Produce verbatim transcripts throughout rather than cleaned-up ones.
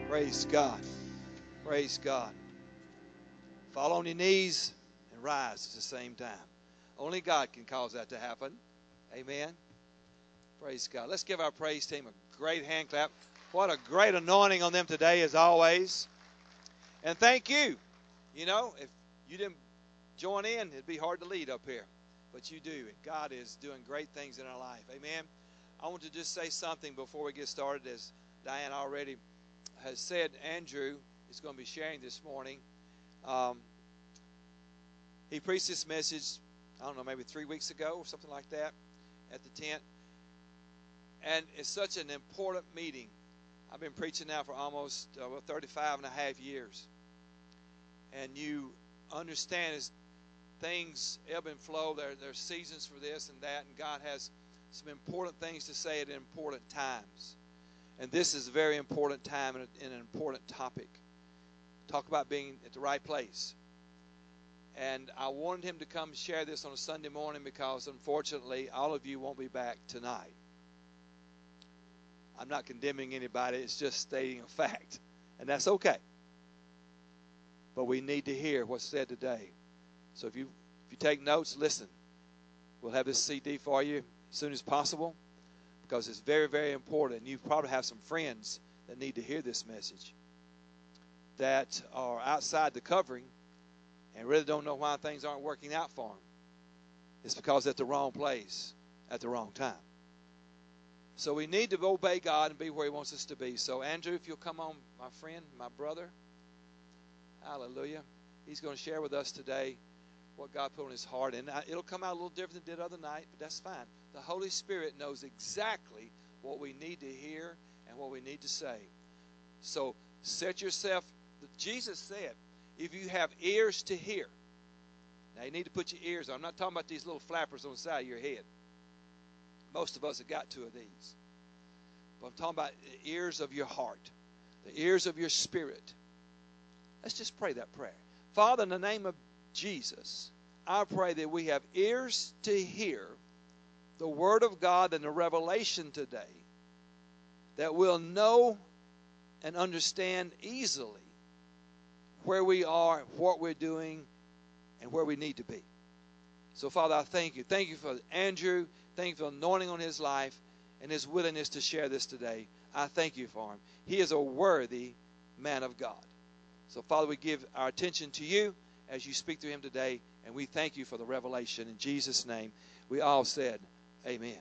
Praise God. Praise God. Fall on your knees and rise at the same time. Only God can cause that to happen. Amen. Praise God. Let's give our praise team a great hand clap. What a great anointing on them today, as always. And thank you. You know, if you didn't join in, it'd be hard to lead up here. But you do. And God is doing great things in our life. Amen. I want to just say something before we get started. As Diane already has said, Andrew is going to be sharing this morning. Um, he preached this message, I don't know, maybe three weeks ago or something like that at the tent. And it's such an important meeting. I've been preaching now for almost uh, well, thirty-five and a half years. And you understand as things ebb and flow, there, there are seasons for this and that, and God has some important things to say at important times. And this is a very important time and an important topic. Talk about being at the right place. And I wanted him to come share this on a Sunday morning because, unfortunately, all of you won't be back tonight. I'm not condemning anybody. It's just stating a fact. And that's okay. But we need to hear what's said today. So if you if you take notes, listen. We'll have this C D for you as soon as possible because it's very, very important. And you probably have some friends that need to hear this message that are outside the covering and really don't know why things aren't working out for them. It's because they're at the wrong place at the wrong time. So we need to obey God and be where he wants us to be. So, Andrew, if you'll come on, my friend, my brother. Hallelujah. He's going to share with us today what God put on his heart. And it'll come out a little different than it did other night, but that's fine. The Holy Spirit knows exactly what we need to hear and what we need to say. So set yourself. Jesus said, if you have ears to hear. Now, you need to put your ears on. I'm not talking about these little flappers on the side of your head. Most of us have got two of these. But I'm talking about the ears of your heart, the ears of your spirit. Let's just pray that prayer. Father, in the name of Jesus, I pray that we have ears to hear the Word of God and the revelation today, that we'll know and understand easily where we are, what we're doing, and where we need to be. So, Father, I thank you. Thank you for Andrew. Thank you for the anointing on his life and his willingness to share this today. I thank you for him. He is a worthy man of God. So, Father, we give our attention to you as you speak through him today, and we thank you for the revelation. In Jesus' name, we all said, amen.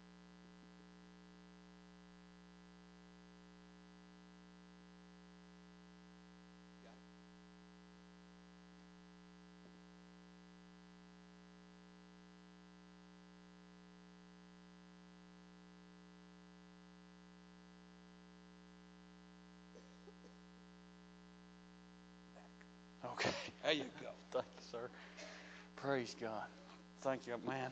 Okay. There you go. Thank you, sir. Praise God. Thank you, man.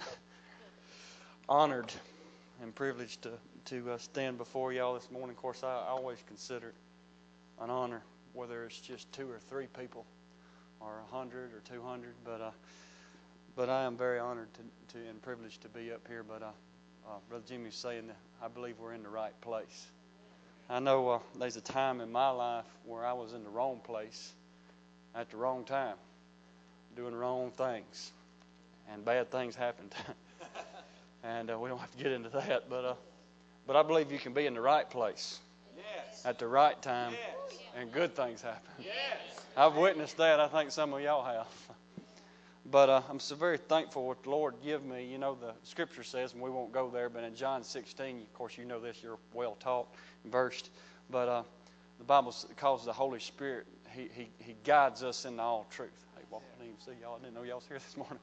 Honored and privileged to, to uh, stand before y'all this morning. Of course, I, I always consider it an honor, whether it's just two or three people or a hundred or two hundred. But uh, but I am very honored to, to and privileged to be up here. But uh, uh, Brother Jimmy's saying that I believe we're in the right place. I know uh, there's a time in my life where I was in the wrong place at the wrong time, doing the wrong things, and bad things happened. and uh, we don't have to get into that, but uh, but I believe you can be in the right place Yes. at the right time, Yes. and good things happen. Yes. I've witnessed that. I think some of y'all have. But uh, I'm so very thankful what the Lord give me. You know, the Scripture says, and we won't go there, but in John sixteen, of course, you know this, you're well taught and versed, but uh, the Bible calls the Holy Spirit, He, he he guides us into all truth. Hey, well, I didn't even see y'all. I didn't know y'all was here this morning.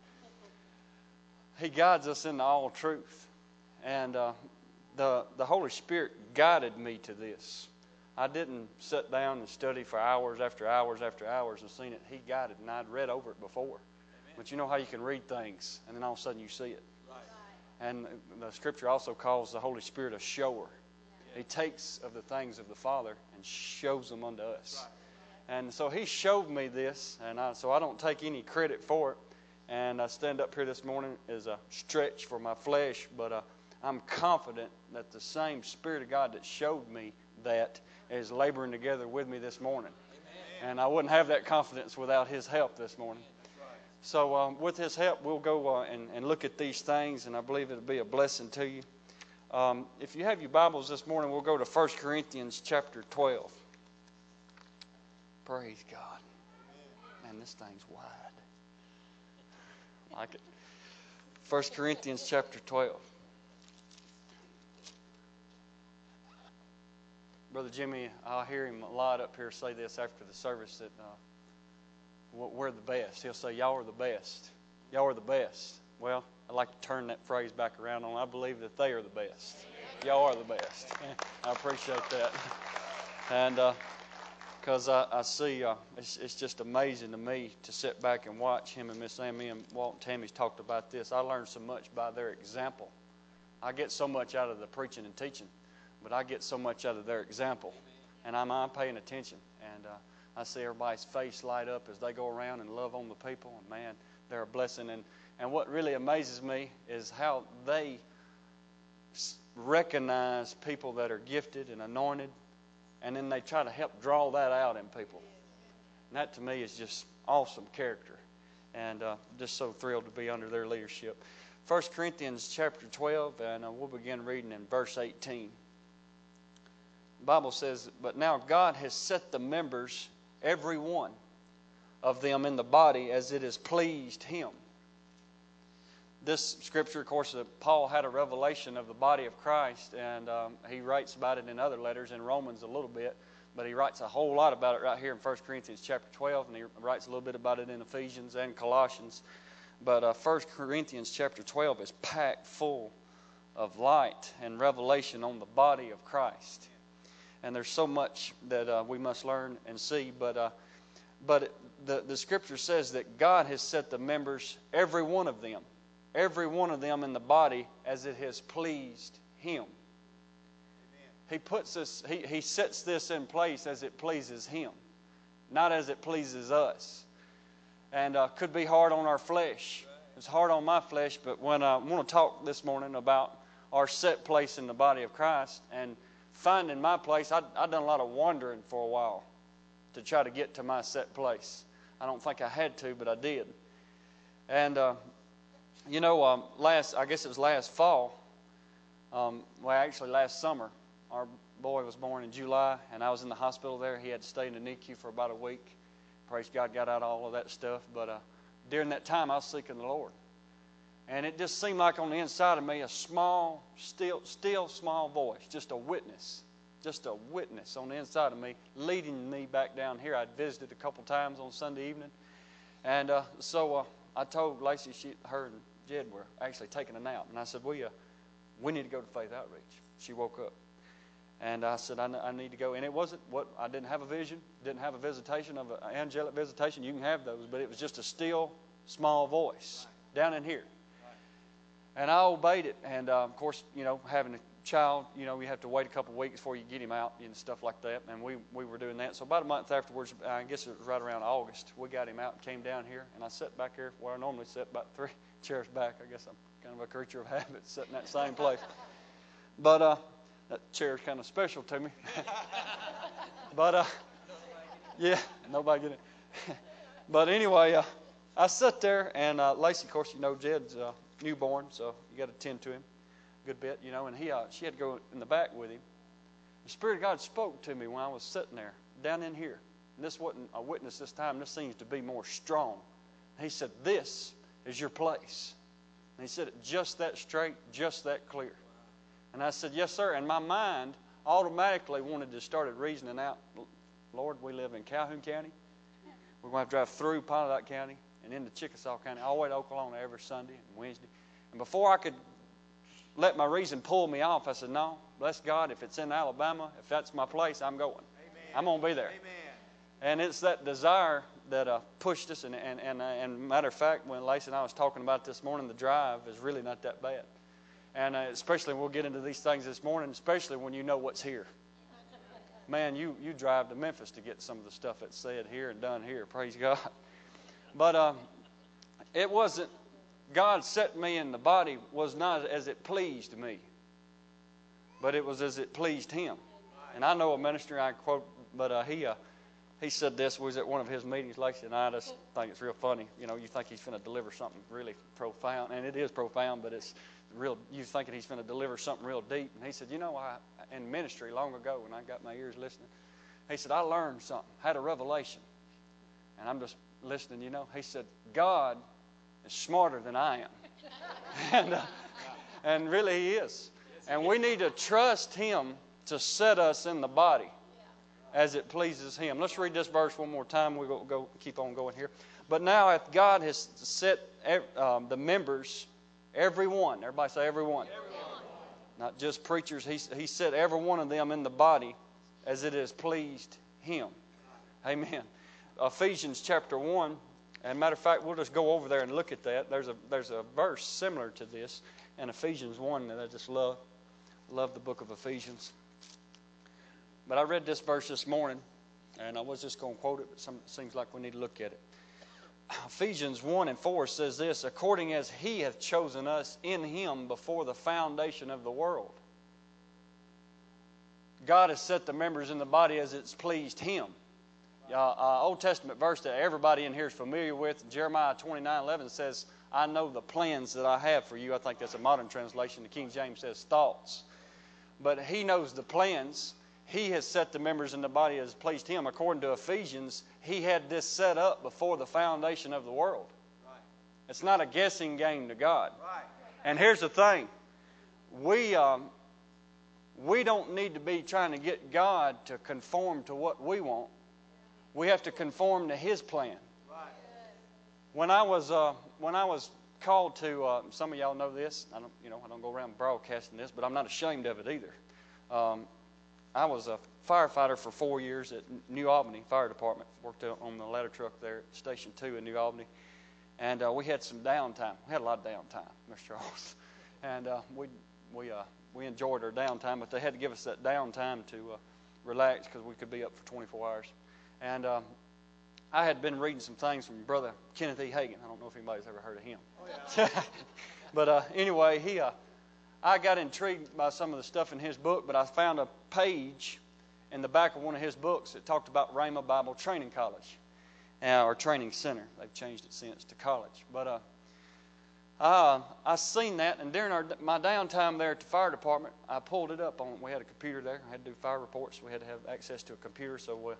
He guides us into all truth. And uh, the the Holy Spirit guided me to this. I didn't sit down and study for hours after hours after hours and seen it. He guided, and I'd read over it before. Amen. But you know how you can read things, and then all of a sudden you see it. Right. And the Scripture also calls the Holy Spirit a shower. Yeah. He takes of the things of the Father and shows them unto us. Right. And so he showed me this, and I, so I don't take any credit for it. And I stand up here this morning as a stretch for my flesh, but uh, I'm confident that the same Spirit of God that showed me that is laboring together with me this morning. And I wouldn't have that confidence without his help this morning. So um, with his help, we'll go uh, and, and look at these things, and I believe it'll be a blessing to you. Um, if you have your Bibles this morning, we'll go to First Corinthians chapter twelve. Praise God. Man, this thing's wide. I like it. First Corinthians chapter twelve. Brother Jimmy, I'll hear him a lot up here say this after the service, that uh, we're the best. He'll say, y'all are the best. Y'all are the best. Well, I'd like to turn that phrase back around on. I believe that they are the best. Y'all are the best. I appreciate that. And because uh, I, I see, uh, it's, it's just amazing to me to sit back and watch him and Miss Amy and Walt and Tammy's talked about this. I learned so much by their example. I get so much out of the preaching and teaching, but I get so much out of their example. And I'm, I'm paying attention. And uh, I see everybody's face light up as they go around and love on the people. And man, they're a blessing. And, and what really amazes me is how they recognize people that are gifted and anointed, and then they try to help draw that out in people. And that to me is just awesome character. And uh, just so thrilled to be under their leadership. First Corinthians chapter twelve, and uh, we'll begin reading in verse eighteen. The Bible says, but now God has set the members, every one of them in the body, as it has pleased Him. This scripture, of course, uh, Paul had a revelation of the body of Christ, and um, he writes about it in other letters, in Romans a little bit, but he writes a whole lot about it right here in First Corinthians chapter twelve, and he writes a little bit about it in Ephesians and Colossians. But uh, First Corinthians chapter twelve is packed full of light and revelation on the body of Christ. And there's so much that uh, we must learn and see. But uh, but it, the, the Scripture says that God has set the members, every one of them, every one of them in the body as it has pleased Him. Amen. He puts this, he, he sets this in place as it pleases Him, not as it pleases us. And uh, could be hard on our flesh. It's hard on my flesh, but when I want to talk this morning about our set place in the body of Christ and finding my place, I, I've done a lot of wandering for a while to try to get to my set place. I don't think I had to, but I did. And, uh, you know, um, last, I guess it was last fall, um, well, actually last summer, our boy was born in July, and I was in the hospital there. He had to stay in the N I C U for about a week. Praise God, got out all of that stuff. But uh, during that time, I was seeking the Lord. And it just seemed like on the inside of me, a small, still, still small voice, just a witness, just a witness on the inside of me, leading me back down here. I'd visited a couple times on Sunday evening. And uh, so uh, I told Lacey, she, her and Jed were actually taking a nap. And I said, we, uh, we need to go to Faith Outreach. She woke up. And I said, I, I need to go. And it wasn't what, I didn't have a vision, didn't have a visitation of an angelic visitation. You can have those, but it was just a still, small voice down in here. And I obeyed it. And, uh, of course, you know, having a child, you know, you have to wait a couple of weeks before you get him out and stuff like that. And we, we were doing that. So about a month afterwards, I guess it was right around August, we got him out and came down here. And I sat back here where I normally sit, about three chairs back. I guess I'm kind of a creature of habit, sitting in that same place. But uh, that chair's kind of special to me. But, uh, yeah, nobody get it. But anyway, uh, I sat there, and uh, Lacey, of course, you know, Jed's uh, newborn, so you got to tend to him a good bit, you know, and he, uh, she had to go in the back with him. The Spirit of God spoke to me when I was sitting there, down in here. And this wasn't a witness this time. This seems to be more strong. He said, this is your place. And he said it just that straight, just that clear. And I said, yes, sir. And my mind automatically wanted to start reasoning out, Lord, we live in Calhoun County. We're going to have to drive through Pontotoc County and into Chickasaw County, all the way to Oklahoma every Sunday and Wednesday. And before I could let my reason pull me off, I said, no, bless God, if it's in Alabama, if that's my place, I'm going. Amen. I'm going to be there. Amen. And it's that desire that uh, pushed us. And, and, and, uh, and matter of fact, when Lacey and I was talking about this morning, the drive is really not that bad. And uh, especially, we'll get into these things this morning, especially when you know what's here. Man, you, you drive to Memphis to get some of the stuff that's said here and done here. Praise God. But um, it wasn't, God set me in the body was not as it pleased me, but it was as it pleased Him. And I know a minister, I quote, but uh, he uh, he said this, was at one of his meetings lately, and I just think it's real funny. You know, you think he's going to deliver something really profound, and it is profound, but it's real, you thinking he's going to deliver something real deep. And he said, you know, I, in ministry long ago when I got my ears listening, he said, I learned something, had a revelation. And I'm just listening, you know. He said, God is smarter than I am. and, uh, and really he is. And we need to trust him to set us in the body as it pleases him. Let's read this verse one more time. We'll go, go keep on going here. But now if God has set um, the members, every one, everybody say every one. Every one. Not just preachers. He, he set every one of them in the body as it has pleased him. Amen. Ephesians chapter one. And matter of fact, we'll just go over there and look at that. There's a there's a verse similar to this in Ephesians one that I just love. Love the book of Ephesians. But I read this verse this morning, and I was just going to quote it, but some, it seems like we need to look at it. Ephesians one and four says this, according as he hath chosen us in him before the foundation of the world. God has set the members in the body as it's pleased him. Uh, uh, Old Testament verse that everybody in here is familiar with, Jeremiah twenty-nine eleven says, I know the plans that I have for you. I think that's a modern translation. The King James says thoughts. But he knows the plans. He has set the members in the body as pleased him. According to Ephesians, he had this set up before the foundation of the world. Right. It's not a guessing game to God. Right. And here's the thing. We, um, we don't need to be trying to get God to conform to what we want. We have to conform to his plan. Right. When I was uh, when I was called to, uh, some of y'all know this. I don't, you know, I don't go around broadcasting this, but I'm not ashamed of it either. Um, I was a firefighter for four years at New Albany Fire Department. Worked on the ladder truck there at Station Two in New Albany, and uh, we had some downtime. We had a lot of downtime, Mister Charles, and uh, we we uh, we enjoyed our downtime. But they had to give us that downtime to uh, relax because we could be up for twenty-four hours. And um, I had been reading some things from Brother Kenneth E. Hagin. I don't know if anybody's ever heard of him. Oh, yeah. But uh, anyway, he, uh, I got intrigued by some of the stuff in his book, but I found a page in the back of one of his books that talked about Rhema Bible Training College, uh, or Training Center. They've changed it since to college. But uh, I, I seen that, and during our, my downtime there at the fire department, I pulled it up. on. We had a computer there. I had to do fire reports. We had to have access to a computer, so we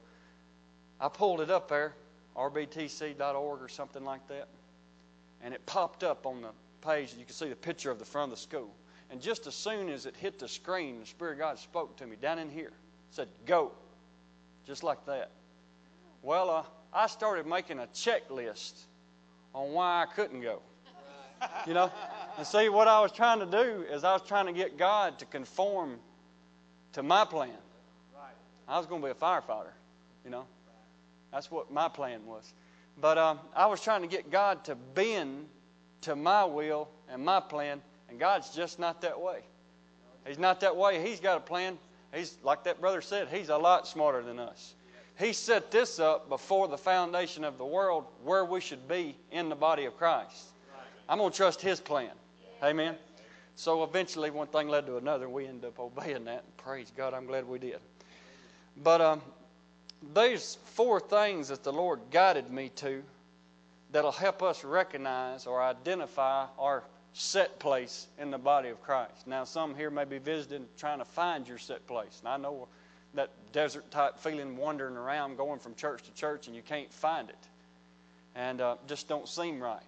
I pulled it up there, R B T C dot org or something like that, and it popped up on the page. You can see the picture of the front of the school. And just as soon as it hit the screen, the Spirit of God spoke to me down in here. Said, go. Just like that. Well, uh, I started making a checklist on why I couldn't go. You know? And see, what I was trying to do is I was trying to get God to conform to my plan. I was going to be a firefighter, you know? That's what my plan was. But um, I was trying to get God to bend to my will and my plan, and God's just not that way. He's not that way. He's got a plan. He's, like that brother said, he's a lot smarter than us. He set this up before the foundation of the world where we should be in the body of Christ. I'm going to trust his plan. Amen. So eventually one thing led to another, and we ended up obeying that. Praise God, I'm glad we did. But um, there's four things that the Lord guided me to that'll help us recognize or identify our set place in the body of Christ. Now, some here may be visiting, trying to find your set place. And I know that desert-type feeling, wandering around, going from church to church, and you can't find it. And uh, just don't seem right.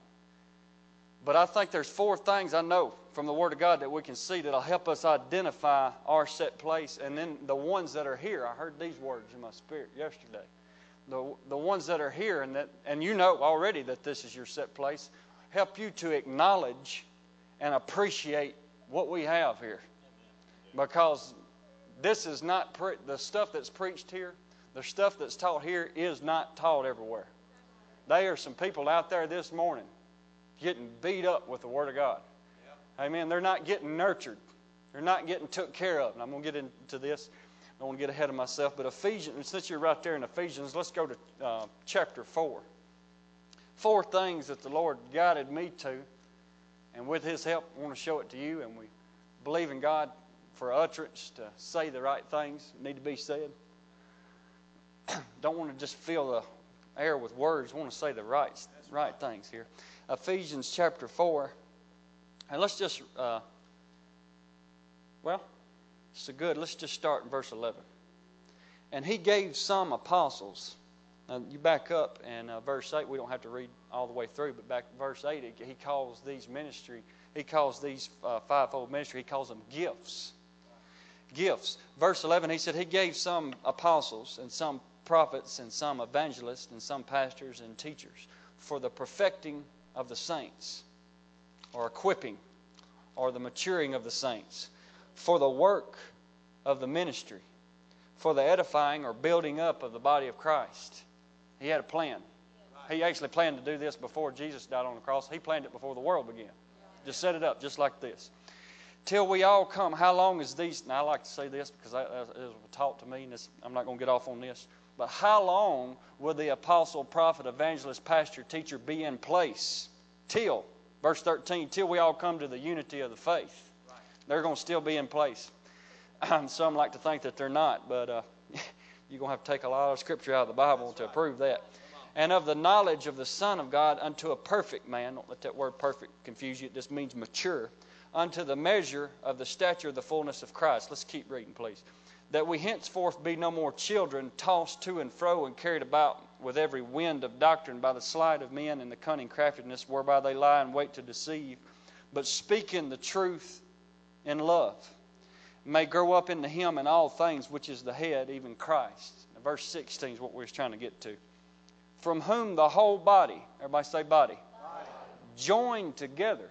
But I think there's four things I know from the Word of God that we can see that'll help us identify our set place. And then the ones that are here, I heard these words in my spirit yesterday. The, the ones that are here, and, that, and you know already that this is your set place, help you to acknowledge and appreciate what we have here. Because this is not, pre- the stuff that's preached here, the stuff that's taught here is not taught everywhere. There are some people out there this morning getting beat up with the Word of God. Yeah. Amen. They're not getting nurtured. They're not getting took care of. And I'm going to get into this. I don't want to get ahead of myself. But Ephesians, since you're right there in Ephesians, let's go to uh, chapter four. Four things that the Lord guided me to. And with His help, I want to show it to you. And we believe in God for utterance to say the right things that need to be said. Don't want to just fill the air with words. Want to say the right, right things here. Ephesians chapter four. And let's just, uh, well, so good. Let's just start in verse eleven. And he gave some apostles. Now, you back up in uh, verse eight. We don't have to read all the way through, but back in verse eight, he calls these ministry, he calls these uh, fivefold ministry, he calls them gifts. Gifts. Verse eleven, he said, he gave some apostles and some prophets and some evangelists and some pastors and teachers for the perfecting of the saints, or equipping, or the maturing of the saints, for the work of the ministry, for the edifying or building up of the body of Christ. He had a plan. He actually planned to do this before Jesus died on the cross. He planned it before the world began. Just set it up just like this. Till we all come, how long is these? Now, I like to say this because I, it was taught to me, and this, I'm not going to get off on this. But how long will the apostle, prophet, evangelist, pastor, teacher be in place? Till, verse thirteen, till we all come to the unity of the faith. Right. They're going to still be in place. Some like to think that they're not, but uh, you're going to have to take a lot of scripture out of the Bible That's to right. prove that. And of the knowledge of the Son of God unto a perfect man. Don't let that word perfect confuse you. It just means mature. Unto the measure of the stature of the fullness of Christ. Let's keep reading, please. That we henceforth be no more children, tossed to and fro and carried about with every wind of doctrine by the sleight of men and the cunning craftiness whereby they lie in wait to deceive, but speaking the truth in love, may grow up into him in all things, which is the head, even Christ. Now, verse sixteen is what we're trying to get to. From whom the whole body, everybody say body, body, joined together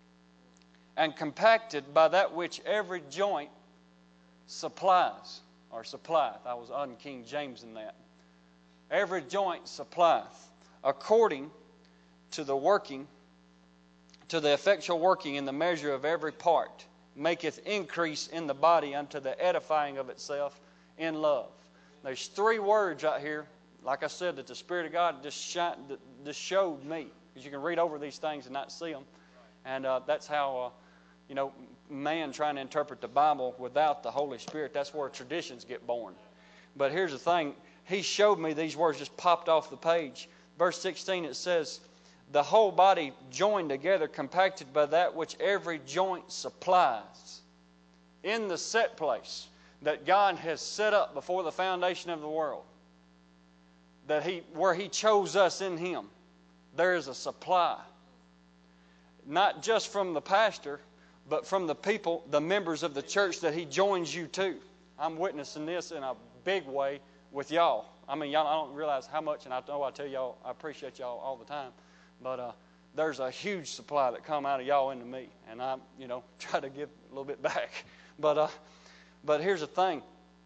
and compacted by that which every joint supplies, or supplieth. I was un King James in that. Every joint supplieth, according to the working, to the effectual working in the measure of every part, maketh increase in the body unto the edifying of itself in love. There's three words right here, like I said, that the Spirit of God just, shine, just showed me. Because you can read over these things and not see them. And uh, that's how, uh, you know, man trying to interpret the Bible without the Holy Spirit, that's where traditions get born. But here's the thing. He showed me these words just popped off the page. Verse sixteen, it says, the whole body joined together, compacted by that which every joint supplies. In the set place that God has set up before the foundation of the world, that He, where He chose us in Him, there is a supply. Not just from the pastor, but from the people, the members of the church that He joins you to. I'm witnessing this in a big way with y'all. I mean, y'all, I don't realize how much, and I know I tell y'all, I appreciate y'all all the time. But uh, there's a huge supply that come out of y'all into me, and I, you know, try to give a little bit back. But uh, but here's the thing.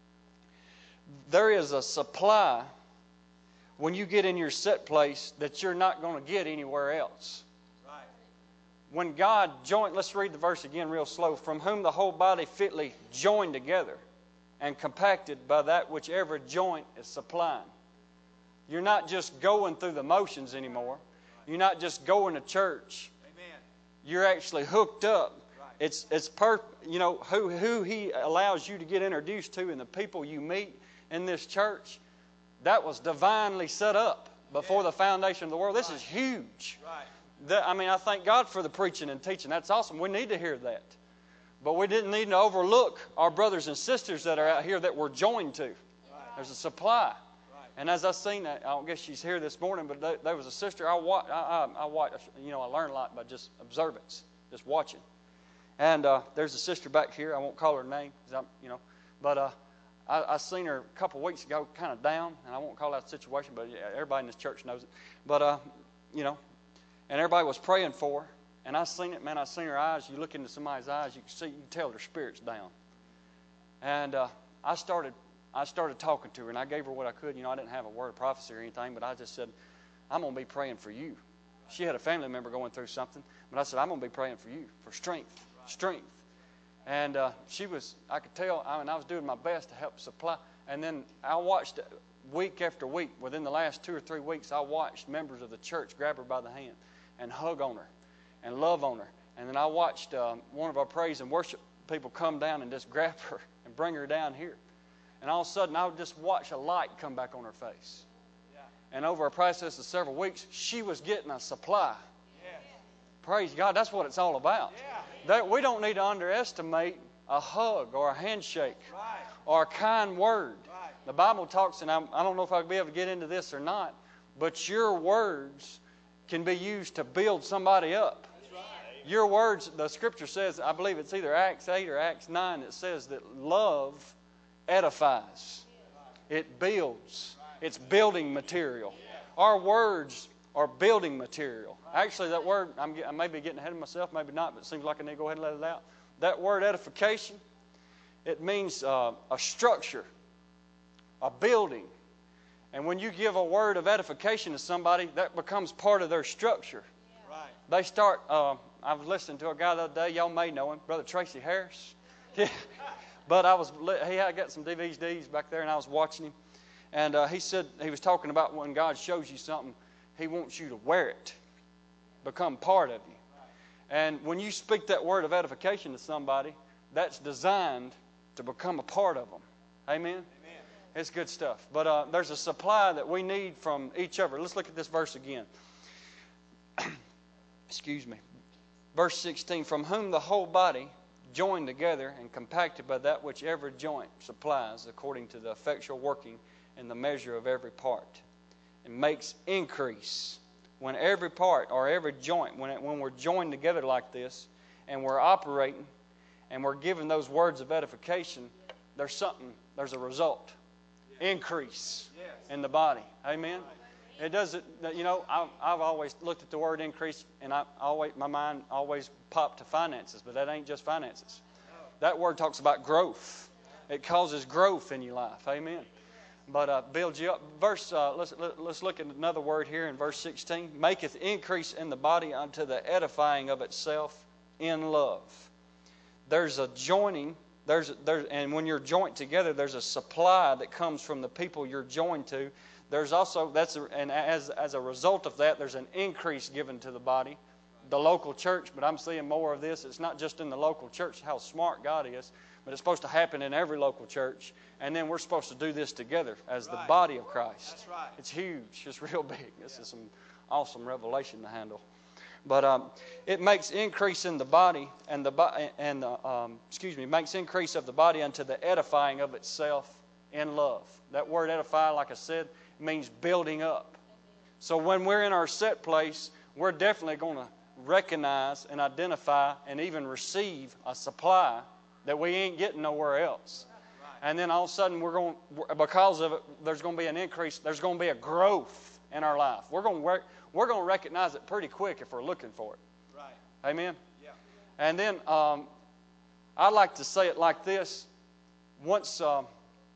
There is a supply when you get in your set place that you're not going to get anywhere else. Right. When God joined, let's read the verse again real slow. From whom the whole body fitly joined together and compacted by that which every joint is supplying. You're not just going through the motions anymore. You're not just going to church. Amen. You're actually hooked up. Right. It's it's per you know who who He allows you to get introduced to and the people you meet in this church. That was divinely set up before yeah. the foundation of the world. This right. is huge. Right. The, I mean, I thank God for the preaching and teaching. That's awesome. We need to hear that. But we didn't need to overlook our brothers and sisters that are out here that we're joined to. Right. There's a supply. And as I seen that, I don't guess she's here this morning, but there, there was a sister. I watch. I, I, I watch. You know, I learn a lot by just observance, just watching. And uh, there's a sister back here. I won't call her name, because I'm, you know, but uh, I, I seen her a couple of weeks ago, kind of down, and I won't call that situation, but yeah, everybody in this church knows it. But uh, you know, and everybody was praying for her, and I seen it. Man, I seen her eyes. You look into somebody's eyes, you can see, you can tell their spirit's down. And uh, I started. I started talking to her, and I gave her what I could. You know, I didn't have a word of prophecy or anything, but I just said, I'm going to be praying for you. She had a family member going through something, but I said, I'm going to be praying for you, for strength, strength. And uh, she was, I could tell, I mean, I was doing my best to help supply. And then I watched week after week, within the last two or three weeks, I watched members of the church grab her by the hand and hug on her and love on her. And then I watched um, one of our praise and worship people come down and just grab her and bring her down here. And all of a sudden, I would just watch a light come back on her face. Yeah. And over a process of several weeks, she was getting a supply. Yeah. Praise God, that's what it's all about. Yeah. That, we don't need to underestimate a hug or a handshake right. or a kind word. Right. The Bible talks, and I'm, I don't know if I'll be able to get into this or not, but your words can be used to build somebody up. Right. Your words, the Scripture says, I believe it's either Acts eight or Acts nine, it says that love edifies. It builds. It's building material. Our words are building material. Actually, that word, I'm, I may be getting ahead of myself, maybe not, but it seems like I need to go ahead and let it out. That word edification, it means uh, a structure, a building. And when you give a word of edification to somebody, that becomes part of their structure. Yeah. Right. They start, uh, I was listening to a guy the other day, y'all may know him, Brother Tracy Harris. Yeah. But I was, he had got some D V Ds back there, and I was watching him. And uh, he said, he was talking about when God shows you something, He wants you to wear it, become part of you. And when you speak that word of edification to somebody, that's designed to become a part of them. Amen? Amen. It's good stuff. But uh, there's a supply that we need from each other. Let's look at this verse again. Excuse me. Verse sixteen, from whom the whole body, joined together and compacted by that which every joint supplies, according to the effectual working in the measure of every part, and makes increase. When every part or every joint, when, it, when we're joined together like this, and we're operating, and we're giving those words of edification, there's something, there's a result. Increase in the body. Amen? It doesn't, you know, I've, I've always looked at the word increase, and I always, my mind always popped to finances, but that ain't just finances. That word talks about growth. It causes growth in your life. Amen. But uh, builds you up. Verse, uh, let's let's look at another word here in verse sixteen. Maketh increase in the body unto the edifying of itself in love. There's a joining. There's there's and when you're joined together, there's a supply that comes from the people you're joined to. There's also that's a, and as as a result of that, there's an increase given to the body, the local church. But I'm seeing more of this. It's not just in the local church. How smart God is. But it's supposed to happen in every local church. And then we're supposed to do this together as right. the body of Christ. That's right. It's huge. It's real big. This yeah. is some awesome revelation to handle. But um, it makes increase in the body and the and the, um, excuse me, makes increase of the body unto the edifying of itself in love. That word edify, like I said, means building up. So when we're in our set place, we're definitely going to recognize and identify and even receive a supply that we ain't getting nowhere else. And then all of a sudden, we're going, because of it, there's going to be an increase. There's going to be a growth in our life. We're going to we're going to recognize it pretty quick if we're looking for it. Right. Amen. Yeah. And then um, I like to say it like this: once um,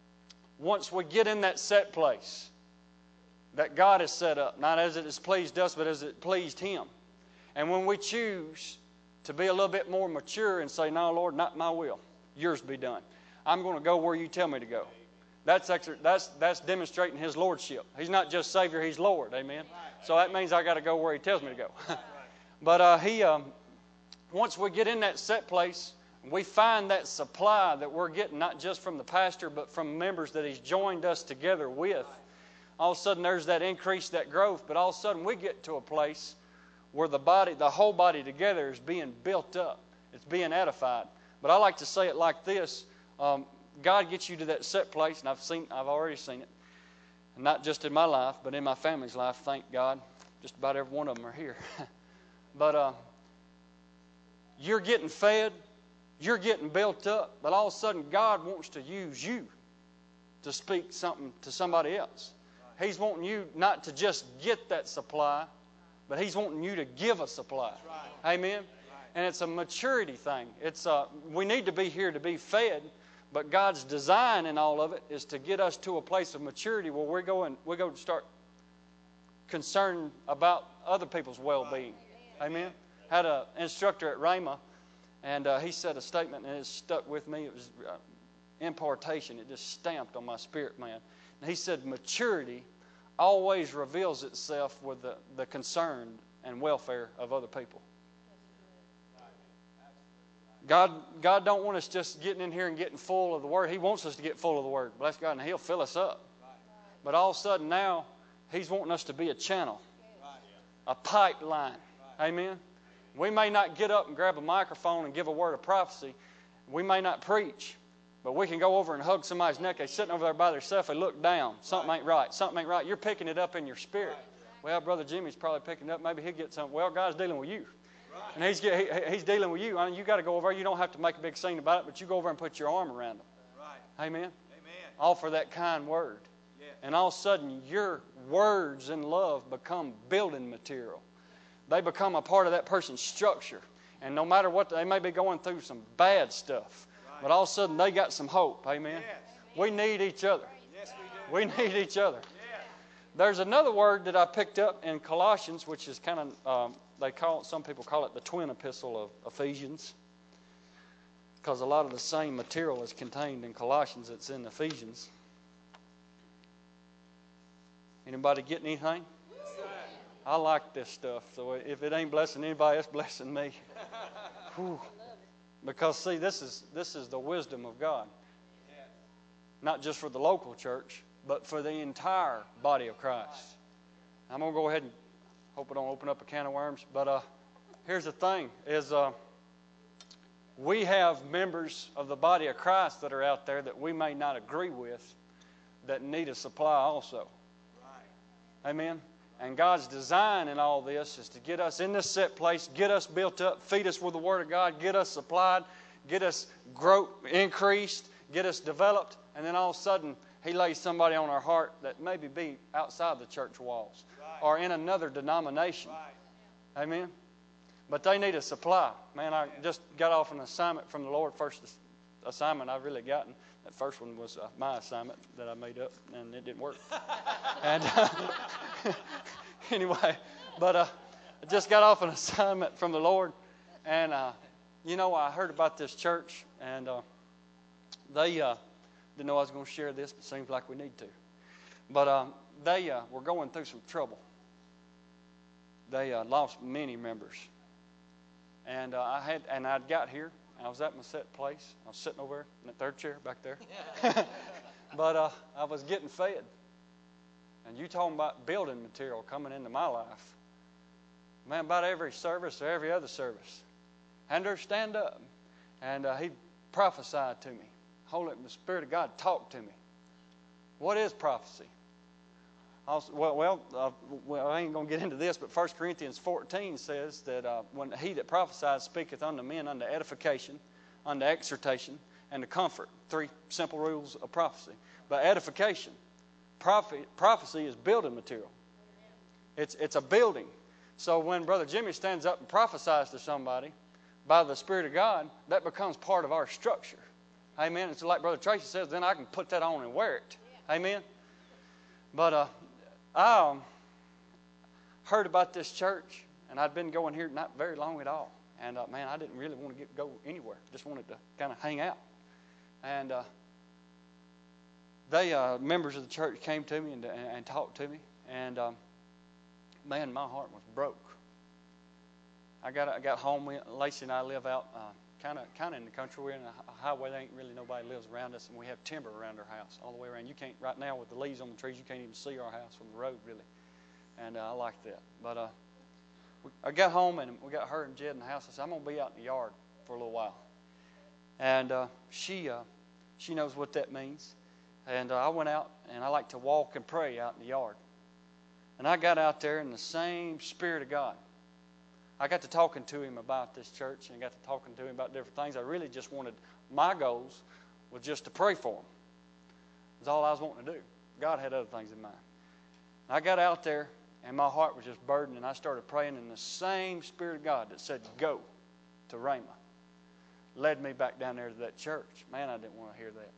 once we get in that set place that God has set up, not as it has pleased us, but as it pleased Him, and when we choose to be a little bit more mature and say, no, Lord, not my will. Yours be done. I'm going to go where you tell me to go. That's that's that's demonstrating His Lordship. He's not just Savior, He's Lord. Amen? So that means I got to go where He tells me to go. But uh, He, um, once we get in that set place, we find that supply that we're getting, not just from the pastor, but from members that He's joined us together with. All of a sudden there's that increase, that growth, but all of a sudden we get to a place where the body, the whole body together is being built up. It's being edified. But I like to say it like this. Um, God gets you to that set place, and I've seen, I've already seen it. And not just in my life, but in my family's life, thank God. Just about every one of them are here. But uh, you're getting fed. You're getting built up. But all of a sudden, God wants to use you to speak something to somebody else. He's wanting you not to just get that supply, but He's wanting you to give a supply. Right. Amen? Right. And it's a maturity thing. It's uh, we need to be here to be fed, but God's design in all of it is to get us to a place of maturity where we're going, we're going to start concerned about other people's well-being. Right. Amen? Had an instructor at Rhema, and uh, he said a statement, and it stuck with me. It was uh, impartation. It just stamped on my spirit, man. And he said, maturity always reveals itself with the, the concern and welfare of other people. God, God don't want us just getting in here and getting full of the Word. He wants us to get full of the Word. Bless God, and He'll fill us up. But all of a sudden now, He's wanting us to be a channel, a pipeline. Amen? We may not get up and grab a microphone and give a word of prophecy. We may not preach. But we can go over and hug somebody's neck. They're sitting over there by themselves. They look down. Something ain't right. Something ain't right. You're picking it up in your spirit. Well, Brother Jimmy's probably picking it up. Maybe he'll get something. Well, God's dealing with you. And he's, he, he's dealing with you. I mean, you got to go over. You don't have to make a big scene about it, but you go over and put your arm around them. Amen? Amen. Offer that kind word. Yes. And all of a sudden, your words in love become building material. They become a part of that person's structure. And no matter what, they may be going through some bad stuff. But all of a sudden, they got some hope. Amen? Yes. We need each other. Yes, we do. We need each other. Yes. There's another word that I picked up in Colossians, which is kind of, um, they call it, some people call it the twin epistle of Ephesians, because a lot of the same material is contained in Colossians that's in Ephesians. Anybody getting anything? Yes. I like this stuff. So if it ain't blessing anybody, it's blessing me. Whew. Because, see, this is this is the wisdom of God. Not just for the local church, but for the entire body of Christ. I'm going to go ahead and hope I don't open up a can of worms. But uh, here's the thing, is uh, we have members of the body of Christ that are out there that we may not agree with that need a supply also. Right. Amen? And God's design in all this is to get us in this set place, get us built up, feed us with the Word of God, get us supplied, get us grow, increased, get us developed, and then all of a sudden He lays somebody on our heart that maybe be outside the church walls right. or in another denomination. Right. Amen? But they need a supply. Man, I just got off an assignment from the Lord, first assignment I've really gotten. That first one was uh, my assignment that I made up, and it didn't work. and uh, anyway, but uh, I just got off an assignment from the Lord, and uh, you know, I heard about this church, and uh, they uh, didn't know I was going to share this, but it seems like we need to. But um, they uh, were going through some trouble. They uh, lost many members, and uh, I had, and I'd got here. I was at my set place. I was sitting over in that third chair back there. but uh, I was getting fed. And you talking about building material coming into my life. Man, about every service or every other service. And her stand up. And uh, he prophesied to me. Holy, the Spirit of God talked to me. What is prophecy? Also, well, well, uh, well, I ain't going to get into this, but First Corinthians fourteen says that uh, when he that prophesies speaketh unto men unto edification, unto exhortation, and to comfort. Three simple rules of prophecy. But edification, prophet, prophecy is building material. It's, it's a building. So when Brother Jimmy stands up and prophesies to somebody by the Spirit of God, that becomes part of our structure. Amen. It's like Brother Tracy says, then I can put that on and wear it. Amen. But uh, I um, heard about this church, and I'd been going here not very long at all. And, uh, man, I didn't really want to get, go anywhere. Just wanted to kind of hang out. And uh, they, uh, members of the church came to me and, and, and talked to me. And, um, man, my heart was broke. I got I got home. We, Lacey and I live out uh, kind of kind of in the country. We're in a highway. There ain't really nobody lives around us, and we have timber around our house all the way around. You can't, right now with the leaves on the trees, you can't even see our house from the road, really. And uh, I like that. But uh, we, I got home, and we got her and Jed in the house. I said, I'm going to be out in the yard for a little while. And uh, she uh, she knows what that means. And uh, I went out, and I like to walk and pray out in the yard. And I got out there in the same Spirit of God. I got to talking to him about this church, and I got to talking to him about different things. I really just wanted, my goals was just to pray for him. That's all I was wanting to do. God had other things in mind. I got out there, and my heart was just burdened, and I started praying, and the same Spirit of God that said, go to Rhema, led me back down there to that church. Man, I didn't want to hear that.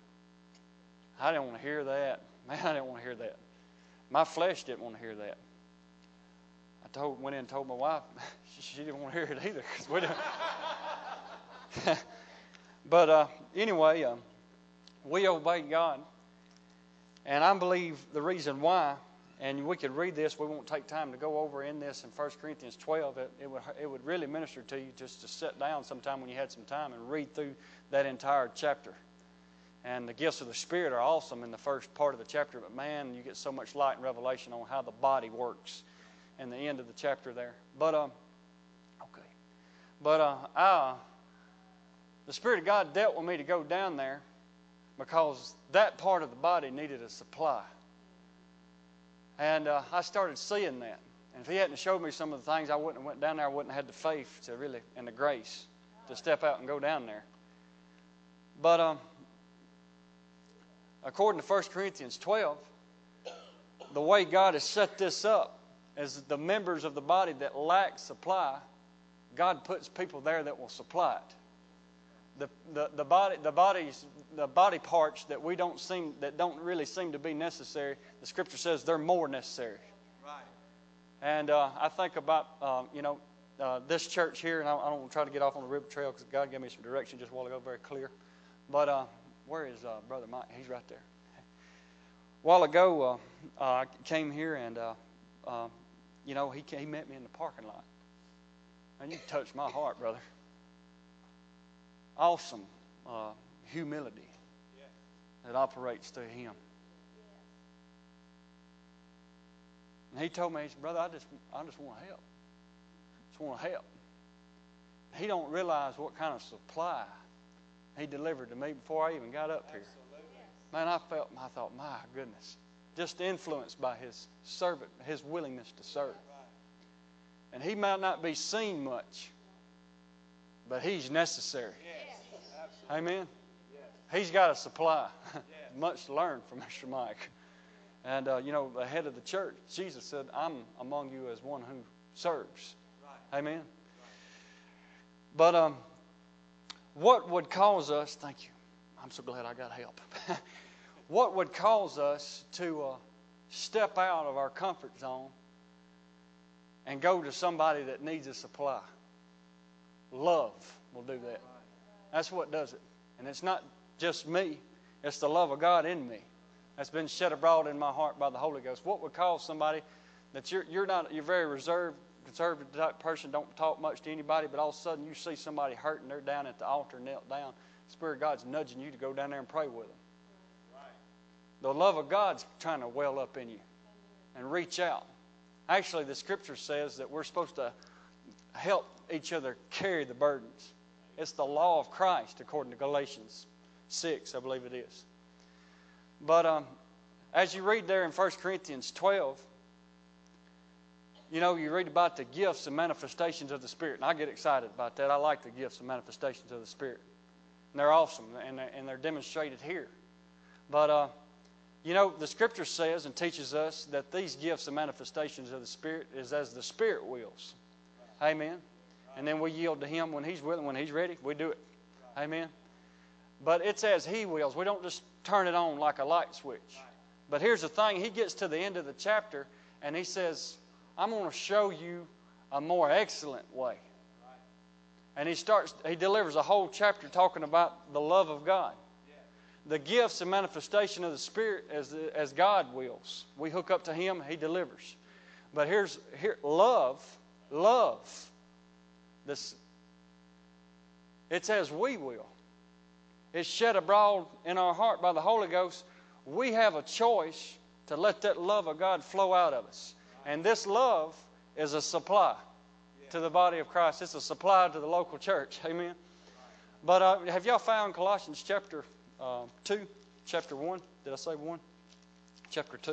I didn't want to hear that. Man, I didn't want to hear that. My flesh didn't want to hear that. I told, went in and told my wife, she didn't want to hear it either. We but uh, anyway, uh, we obeyed God. And I believe the reason why And we could read this. We won't take time to go over in this in First Corinthians twelve. It, it, would, it would really minister to you just to sit down sometime when you had some time and read through that entire chapter. And the gifts of the Spirit are awesome in the first part of the chapter. But, man, you get so much light and revelation on how the body works in the end of the chapter there. But, um, okay. But uh, I, the Spirit of God dealt with me to go down there because that part of the body needed a supply. And uh, I started seeing that. And if He hadn't showed me some of the things, I wouldn't have went down there. I wouldn't have had the faith to really, and the grace to step out and go down there. But um, according to First Corinthians twelve, the way God has set this up is the members of the body that lack supply, God puts people there that will supply it. The, the, the body the bodies the body parts that we don't seem that don't really seem to be necessary, the Scripture says they're more necessary. Right. And uh, I think about um, you know uh, this church here, and I, I don't want to try to get off on the river trail because God gave me some direction just a while ago, very clear. But uh, where is uh, Brother Mike? He's right there. A while ago, uh, uh, I came here and uh, uh, you know he he met me in the parking lot, and you touched my heart, brother. Awesome uh, humility that operates through him. And he told me, he said, brother, I just, I just want to help. Just want to help. He don't realize what kind of supply he delivered to me before I even got up here. Man, I felt, I thought, my goodness, just influenced by his servant, his willingness to serve. And he might not be seen much, but he's necessary. Amen. He's got a supply. Much to learn from Mister Mike. And, uh, you know, the head of the church, Jesus said, I'm among you as one who serves. Amen. But um, what would cause us, thank you. I'm so glad I got help. What would cause us to uh, step out of our comfort zone and go to somebody that needs a supply? Love will do that. That's what does it. And it's not just me. It's the love of God in me that's been shed abroad in my heart by the Holy Ghost. What would cause somebody that you're, you're not, you're very reserved, conservative type person, don't talk much to anybody, but all of a sudden you see somebody hurting, they're down at the altar, knelt down. The Spirit of God's nudging you to go down there and pray with them. Right. The love of God's trying to well up in you and reach out. Actually, the Scripture says that we're supposed to help each other carry the burdens. It's the law of Christ, according to Galatians six, I believe it is. But um, as you read there in First Corinthians twelve, you know, you read about the gifts and manifestations of the Spirit. And I get excited about that. I like the gifts and manifestations of the Spirit. And they're awesome, and they're, and they're demonstrated here. But, uh, you know, the Scripture says and teaches us that these gifts and manifestations of the Spirit is as the Spirit wills. Amen. And then we yield to Him when He's willing, when He's ready, we do it. Amen. But it's as He wills. We don't just turn it on like a light switch. But here's the thing. He gets to the end of the chapter and he says, I'm going to show you a more excellent way. And he starts, he delivers a whole chapter talking about the love of God. The gifts and manifestation of the Spirit as, as God wills. We hook up to Him, He delivers. But here's here love, love. This, it's as we will. It's shed abroad in our heart by the Holy Ghost. We have a choice to let that love of God flow out of us. And this love is a supply to the body of Christ. It's a supply to the local church. Amen. But uh, have y'all found Colossians chapter uh, two, chapter one? Did I say one? Chapter two.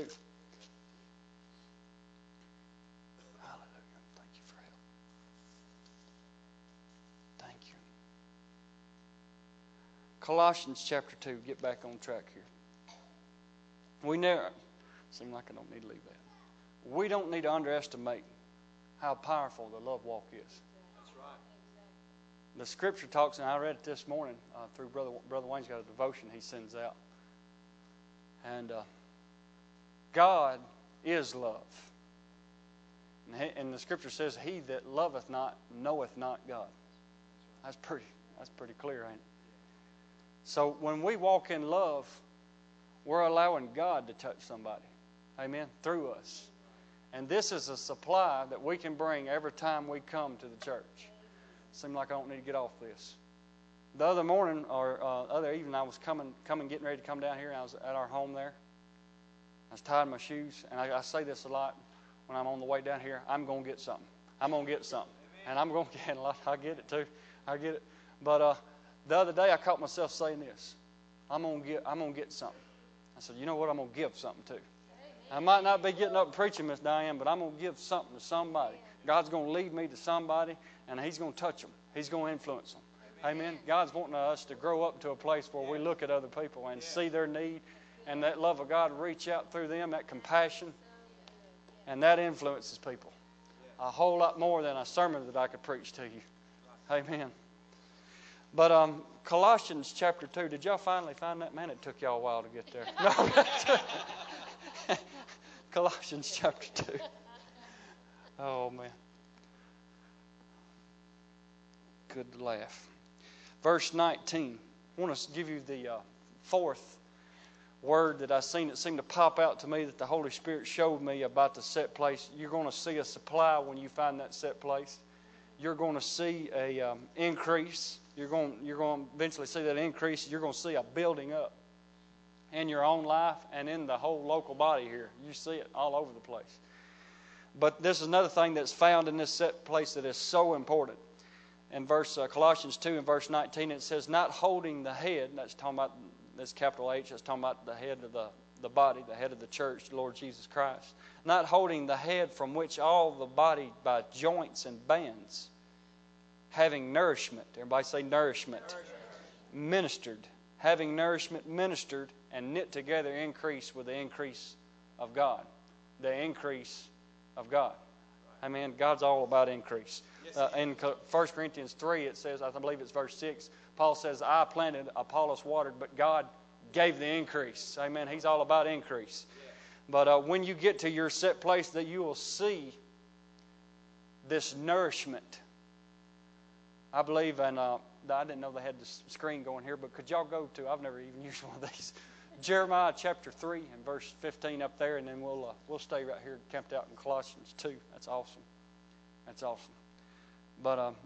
Colossians chapter two. Get back on track here. We never, seem like I don't need to leave that. We don't need to underestimate how powerful the love walk is. That's right. The Scripture talks, and I read it this morning uh, through Brother Brother Wayne's got a devotion he sends out. And uh, God is love. And, he, and the Scripture says, he that loveth not knoweth not God. That's pretty, that's pretty clear, ain't it? So when we walk in love, we're allowing God to touch somebody. Amen. Through us. And this is a supply that we can bring every time we come to the church. Seems like I don't need to get off this. The other morning, or uh, other evening, I was coming, coming, getting ready to come down here, and I was at our home there. I was tying my shoes, and I, I say this a lot when I'm on the way down here. I'm going to get something. I'm going to get something. And I'm going to get a lot. I get it, too. I get it. But uh, the other day, I caught myself saying this. I'm going to get, I'm going to get something. I said, you know what? I'm going to give something, too. I might not be getting up and preaching, Miss Diane, but I'm going to give something to somebody. God's going to lead me to somebody, and He's going to touch them. He's going to influence them. Amen. God's wanting us to grow up to a place where we look at other people and see their need, and that love of God reach out through them, that compassion, and that influences people. A whole lot more than a sermon that I could preach to you. Amen. But um, Colossians chapter two, did y'all finally find that? Man, it took y'all a while to get there. No. Colossians chapter two. Oh, man. Good laugh. Verse nineteen. I want to give you the uh, fourth word that I seen that seemed to pop out to me that the Holy Spirit showed me about the set place. You're going to see a supply when you find that set place. You're going to see a um, increase. You're going, you're going to eventually see that increase. You're going to see a building up in your own life and in the whole local body here. You see it all over the place. But this is another thing that's found in this set place that is so important. In verse uh, Colossians two and verse nineteen, it says, not holding the head. That's talking about this capital H. That's talking about the head of the, the body, the head of the church, the Lord Jesus Christ. Not holding the head, from which all the body by joints and bands, having nourishment. Everybody say nourishment. nourishment. Ministered. Having nourishment ministered and knit together increase with the increase of God. The increase of God. I mean, God's all about increase. Uh, in First Corinthians three, it says, I believe it's verse six, Paul says, I planted, Apollos watered, but God gave the increase. Amen. He's all about increase. But uh, when you get to your set place, that you will see this nourishment. I believe, and uh, I didn't know they had the screen going here, but could y'all go to, I've never even used one of these, Jeremiah chapter three and verse fifteen up there, and then we'll uh, we'll stay right here camped out in Colossians two. That's awesome. That's awesome. But um,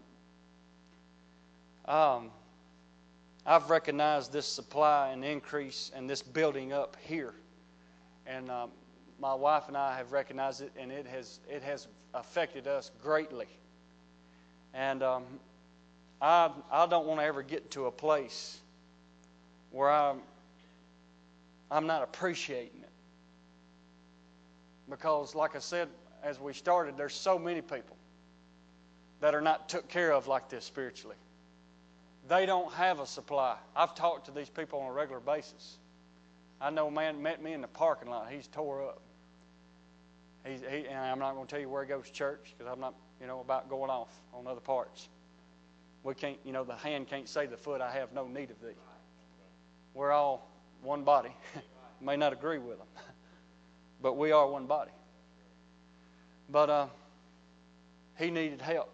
um, I've recognized this supply and increase and this building up here, and um, my wife and I have recognized it, and it has it has affected us greatly. And um, I I don't want to ever get to a place where I'm I'm not appreciating it, because, like I said, as we started, there's so many people that are not took care of like this spiritually. They don't have a supply. I've talked to these people on a regular basis. I know a man met me in the parking lot. He's tore up. He's, he, and I'm not going to tell you where he goes to church, because I'm not, you know, about going off on other parts. We can't, you know, the hand can't say to the foot, I have no need of thee. We're all one body. May not agree with them, but we are one body. But uh, he needed help.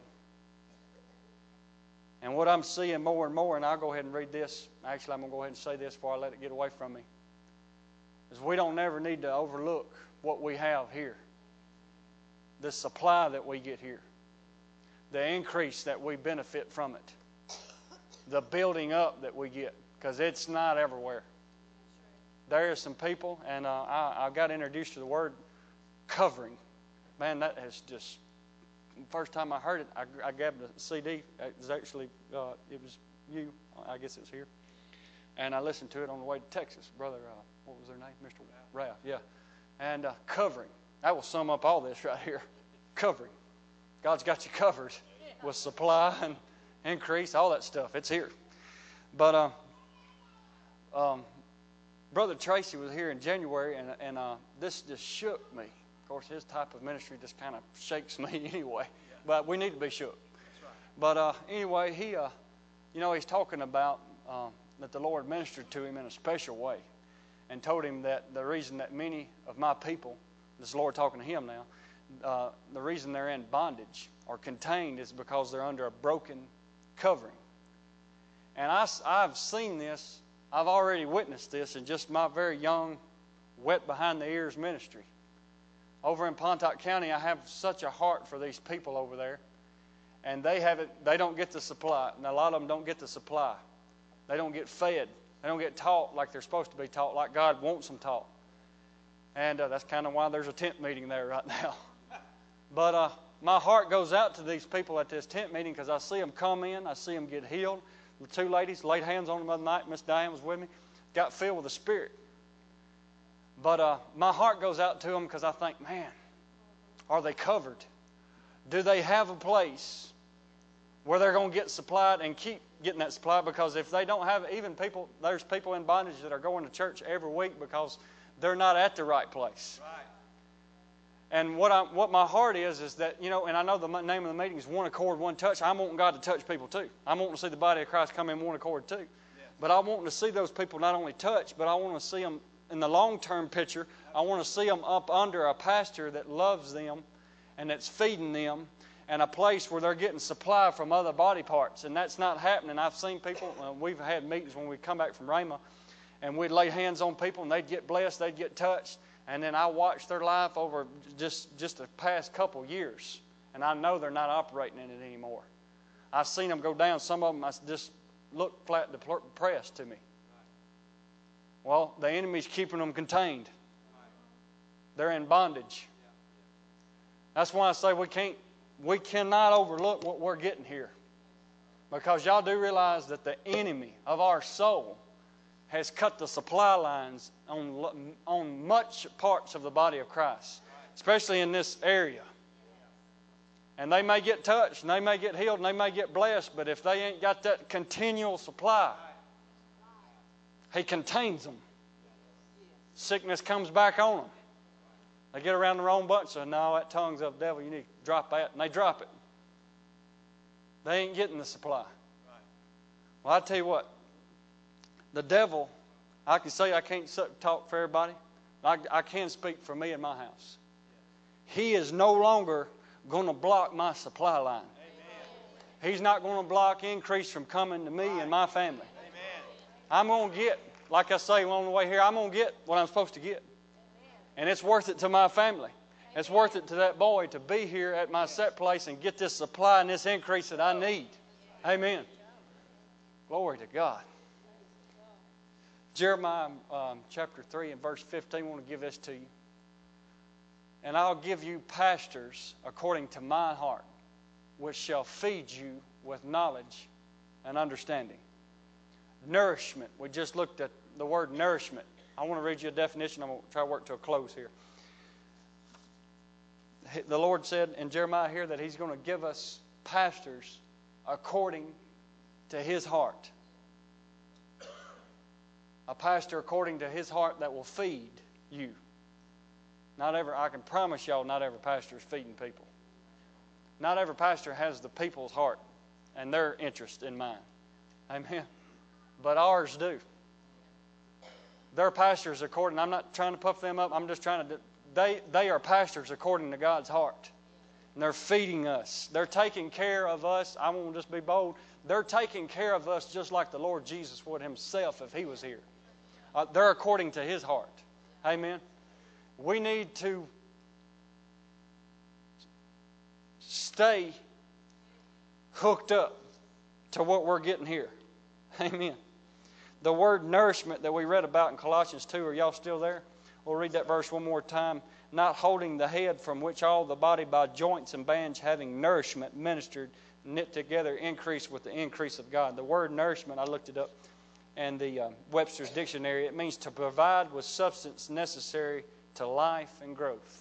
And what I'm seeing more and more, and I'll go ahead and read this. Actually, I'm going to go ahead and say this before I let it get away from me, is we don't never need to overlook what we have here. The supply that we get here. The increase that we benefit from it. The building up that we get, because it's not everywhere. There are some people, and uh, I, I got introduced to the word covering. Man, that has just, the first time I heard it, I, I grabbed a C D. It was actually, uh, it was you, I guess it was here. And I listened to it on the way to Texas. Brother, uh, what was their name? Mister Ralph, yeah. And uh, covering. That will sum up all this right here. Covering. God's got you covered with supply and increase, all that stuff. It's here. But uh, um, Brother Tracy was here in January, and, and uh, this just shook me. Of course, his type of ministry just kind of shakes me anyway. But we need to be shook. Right. But uh, anyway, he, uh, you know, he's talking about uh, that the Lord ministered to him in a special way, and told him that the reason that many of my people, this is the Lord talking to him now, uh, the reason they're in bondage or contained is because they're under a broken covering. And I, I've seen this. I've already witnessed this in just my very young, wet behind the ears ministry. Over in Pontotoc County, I have such a heart for these people over there. And they haven't, they don't get the supply. And a lot of them don't get the supply. They don't get fed. They don't get taught like they're supposed to be taught, like God wants them taught. And uh, that's kind of why there's a tent meeting there right now. But uh, my heart goes out to these people at this tent meeting because I see them come in. I see them get healed. The two ladies laid hands on them the other night. Miss Diane was with me. Got filled with the Spirit. But uh, my heart goes out to them because I think, man, are they covered? Do they have a place where they're going to get supplied and keep getting that supply? Because if they don't have, even people, there's people in bondage that are going to church every week because they're not at the right place. Right. And what I, what my heart is, is that, you know, and I know the name of the meeting is One Accord, One Touch. I'm wanting God to touch people too. I'm wanting to see the body of Christ come in one accord too. Yeah. But I want to see those people not only touch, but I want to see them in the long-term picture. I want to see them up under a pastor that loves them and that's feeding them, and a place where they're getting supply from other body parts. And that's not happening. I've seen people, uh, we've had meetings when we come back from Rhema, and we'd lay hands on people, and they'd get blessed, they'd get touched. And then I watched their life over just, just the past couple years, and I know they're not operating in it anymore. I've seen them go down. Some of them I just look flat depressed to me. Well, the enemy's keeping them contained. They're in bondage. That's why I say we can't, we cannot overlook what we're getting here. Because y'all do realize that the enemy of our soul has cut the supply lines on, on much parts of the body of Christ, especially in this area. And they may get touched, and they may get healed, and they may get blessed, but if they ain't got that continual supply, He contains them. Sickness comes back on them. They get around the wrong bunch, so no, that tongue's of the devil, you need to drop that, and they drop it. They ain't getting the supply. Well, I tell you what, the devil, I can say I can't talk for everybody. I, I can speak for me and my house. He is no longer going to block my supply line. Amen. He's not going to block increase from coming to me right. and my family. Amen. I'm going to get, like I say on the way here, I'm going to get what I'm supposed to get. And it's worth it to my family. It's worth it to that boy to be here at my set place and get this supply and this increase that I need. Amen. Glory to God. Jeremiah um, chapter three and verse fifteen, I want to give this to you. And I'll give you pastors according to my heart, which shall feed you with knowledge and understanding. Nourishment. We just looked at the word nourishment. I want to read you a definition. I'm going to try to work to a close here. The Lord said in Jeremiah here that He's going to give us pastors according to His heart. A pastor according to his heart that will feed you. Not every, I can promise y'all, not every pastor is feeding people. Not every pastor has the people's heart and their interest in mind. Amen. But ours do. Their pastors according, I'm not trying to puff them up, I'm just trying to, they, they are pastors according to God's heart. And they're feeding us. They're taking care of us. I won't just be bold. They're taking care of us just like the Lord Jesus would Himself if He was here. Uh, they're according to His heart. Amen. We need to stay hooked up to what we're getting here. Amen. The word nourishment that we read about in Colossians two, are y'all still there? We'll read that verse one more time. Not holding the head, from which all the body by joints and bands having nourishment ministered, knit together, increase with the increase of God. The word nourishment, I looked it up in the uh, Webster's Dictionary. It means to provide with substance necessary to life and growth.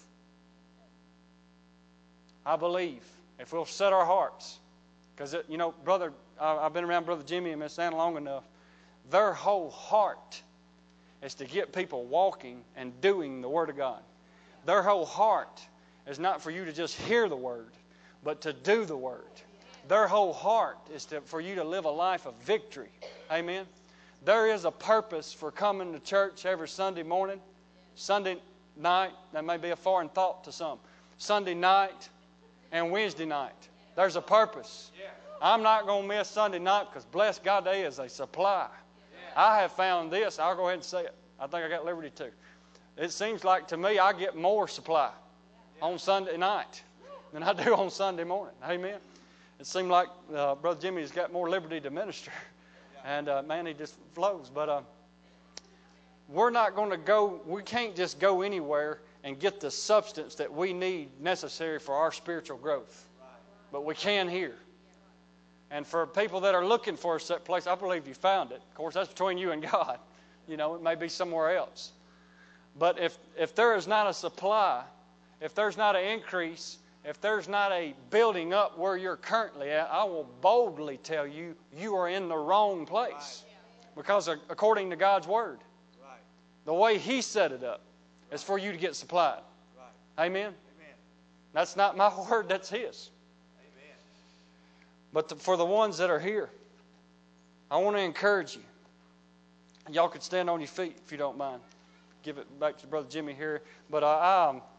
I believe if we'll set our hearts, because, you know, brother, I've been around Brother Jimmy and Miss Anna long enough, their whole heart is to get people walking and doing the Word of God. Their whole heart is not for you to just hear the Word, but to do the Word. Their whole heart is to, for you to live a life of victory. Amen. There is a purpose for coming to church every Sunday morning, Sunday night. That may be a foreign thought to some. Sunday night and Wednesday night. There's a purpose. I'm not going to miss Sunday night because, bless God, there is a supply. I have found this. I'll go ahead and say it. I think I got liberty too. It seems like to me I get more supply on Sunday night than I do on Sunday morning. Amen. It seemed like uh, Brother Jimmy's got more liberty to minister. And, uh, man, he just flows. But uh, we're not going to go, we can't just go anywhere and get the substance that we need necessary for our spiritual growth. But we can here. And for people that are looking for a set place, I believe you found it. Of course, that's between you and God. You know, it may be somewhere else. But if, if there is not a supply, if there's not an increase, if there's not a building up where you're currently at, I will boldly tell you, you are in the wrong place. Right. Because according to God's Word, right, the way He set it up is for you to get supplied. Right. Amen? Amen? That's not my word, that's His. Amen. But the, for the ones that are here, I want to encourage you. Y'all could stand on your feet if you don't mind. Give it back to Brother Jimmy here. But I... Um,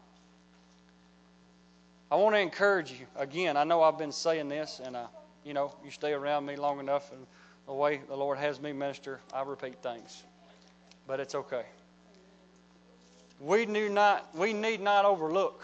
I want to encourage you. Again, I know I've been saying this, and, uh, you know, you stay around me long enough, and the way the Lord has me minister, I repeat things. But it's okay. We, do not, we need not overlook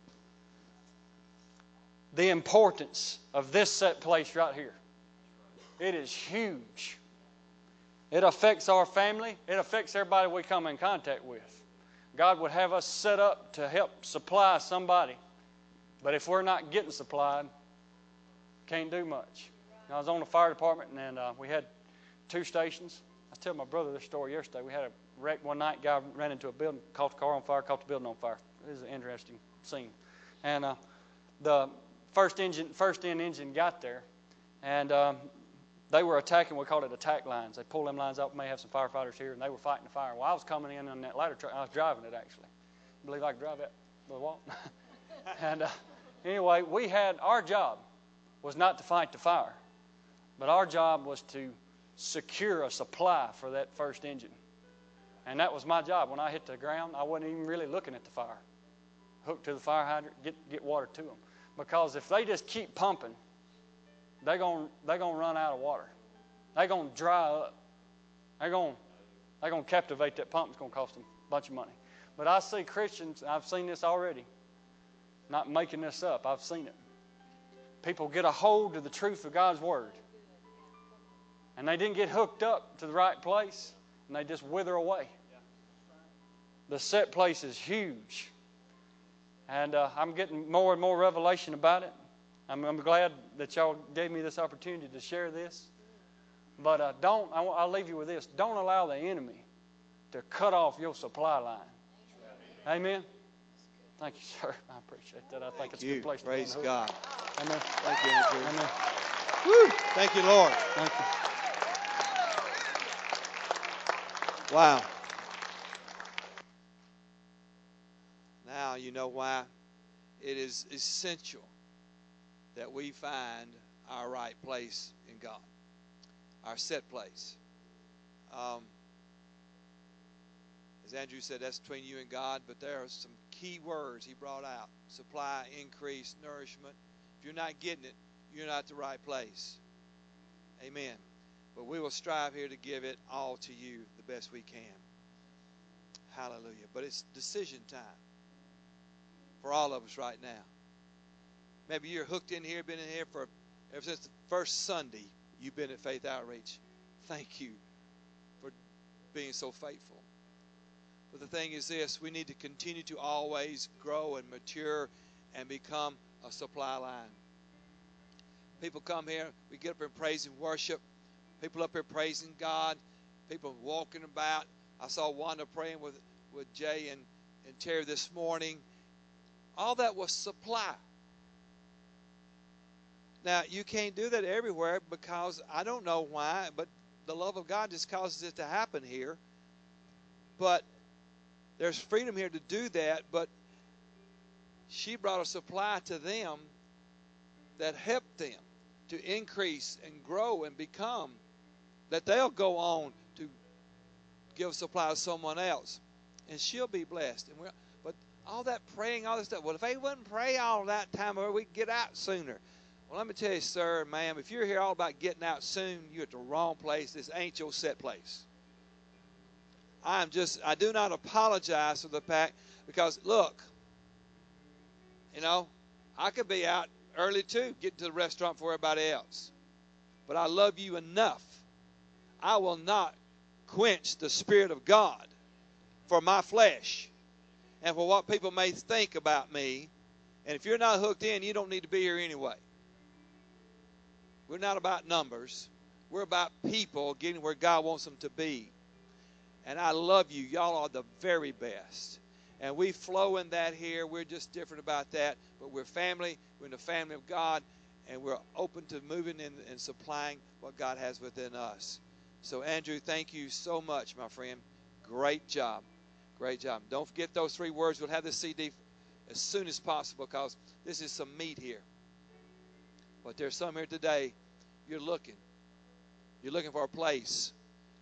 the importance of this set place right here. It is huge. It affects our family. It affects everybody we come in contact with. God would have us set up to help supply somebody. But if we're not getting supplied, can't do much. I was on the fire department, and uh, we had two stations. I was telling my brother this story yesterday. We had a wreck one night. Guy ran into a building, caught the car on fire, caught the building on fire. It was an interesting scene. And uh, the first engine, first in engine got there, and um, they were attacking. We called it attack lines. They pulled them lines out. We may have some firefighters here, and they were fighting the fire. Well, I was coming in on that ladder truck. I was driving it, actually. I believe I could drive that with a walk. and... Uh, Anyway, we had, our job was not to fight the fire, but our job was to secure a supply for that first engine. And that was my job. When I hit the ground, I wasn't even really looking at the fire. Hooked to the fire hydrant, get, get water to them. Because if they just keep pumping, they're going they're gonna run out of water. They're going to dry up. They're going they're gonna captivate that pump. It's going to cost them a bunch of money. But I see Christians, I've seen this already, not making this up. I've seen it. People get a hold of the truth of God's Word, and they didn't get hooked up to the right place, and they just wither away. The set place is huge, and uh, I'm getting more and more revelation about it. I'm, I'm glad that y'all gave me this opportunity to share this. But uh, don't, I, I'll leave you with this. Don't allow the enemy to cut off your supply line. Amen? Thank you, sir. I appreciate that. I think Thank it's you. a good place Praise to be. God. Amen. Thank you, Andrew. Amen. Woo. Thank you, Lord. Thank you. Wow. Now you know why it is essential that we find our right place in God, our set place. Um, as Andrew said, that's between you and God, but there are some key words he brought out: supply, increase, nourishment. If you're not getting it, you're not at the right place. Amen. But we will strive here to give it all to you the best we can. Hallelujah. But it's decision time for all of us right now. Maybe you're hooked in here, been in here for ever since the first Sunday you've been at Faith Outreach. Thank you for being so faithful. But the thing is this: we need to continue to always grow and mature and become a supply line. People come here, we get up here and praise and worship. People up here praising God. People walking about. I saw Wanda praying with, with Jay and, and Terry this morning. All that was supply. Now, you can't do that everywhere because I don't know why, but the love of God just causes it to happen here. But there's freedom here to do that, but she brought a supply to them that helped them to increase and grow and become, that they'll go on to give supply to someone else, and she'll be blessed. And we're, but all that praying, all this stuff, well, if they wouldn't pray all that time, we'd get out sooner. Well, let me tell you, sir, ma'am, if you're here all about getting out soon, you're at the wrong place. This ain't your set place. I'm just, I do not apologize for the fact, because, look, You know, I could be out early too, getting to the restaurant before everybody else. But I love you enough. I will not quench the Spirit of God for my flesh and for what people may think about me. And if you're not hooked in, you don't need to be here anyway. We're not about numbers. We're about people getting where God wants them to be. And I love you. Y'all are the very best. And we flow in that here. We're just different about that. But we're family. We're in the family of God. And we're open to moving in and supplying what God has within us. So, Andrew, thank you so much, my friend. Great job. Great job. Don't forget those three words. We'll have the C D as soon as possible because this is some meat here. But there's some here today. You're looking. You're looking for a place.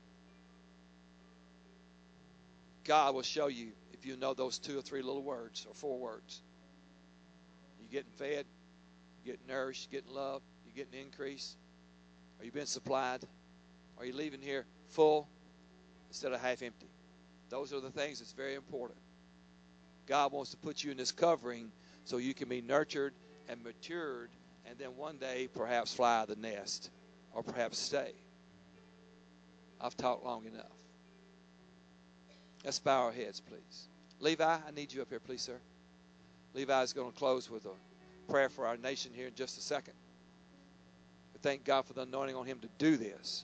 God will show you if you know those two or three little words or four words. You're getting fed. You're getting nourished. You're getting love. You're getting increase. Are you being supplied? Are you leaving here full instead of half empty? Those are the things that's very important. God wants to put you in this covering so you can be nurtured and matured and then one day perhaps fly out of the nest or perhaps stay. I've talked long enough. Let's bow our heads, please. Levi, I need you up here, please, sir. Levi is going to close with a prayer for our nation here in just a second. We thank God for the anointing on him to do this.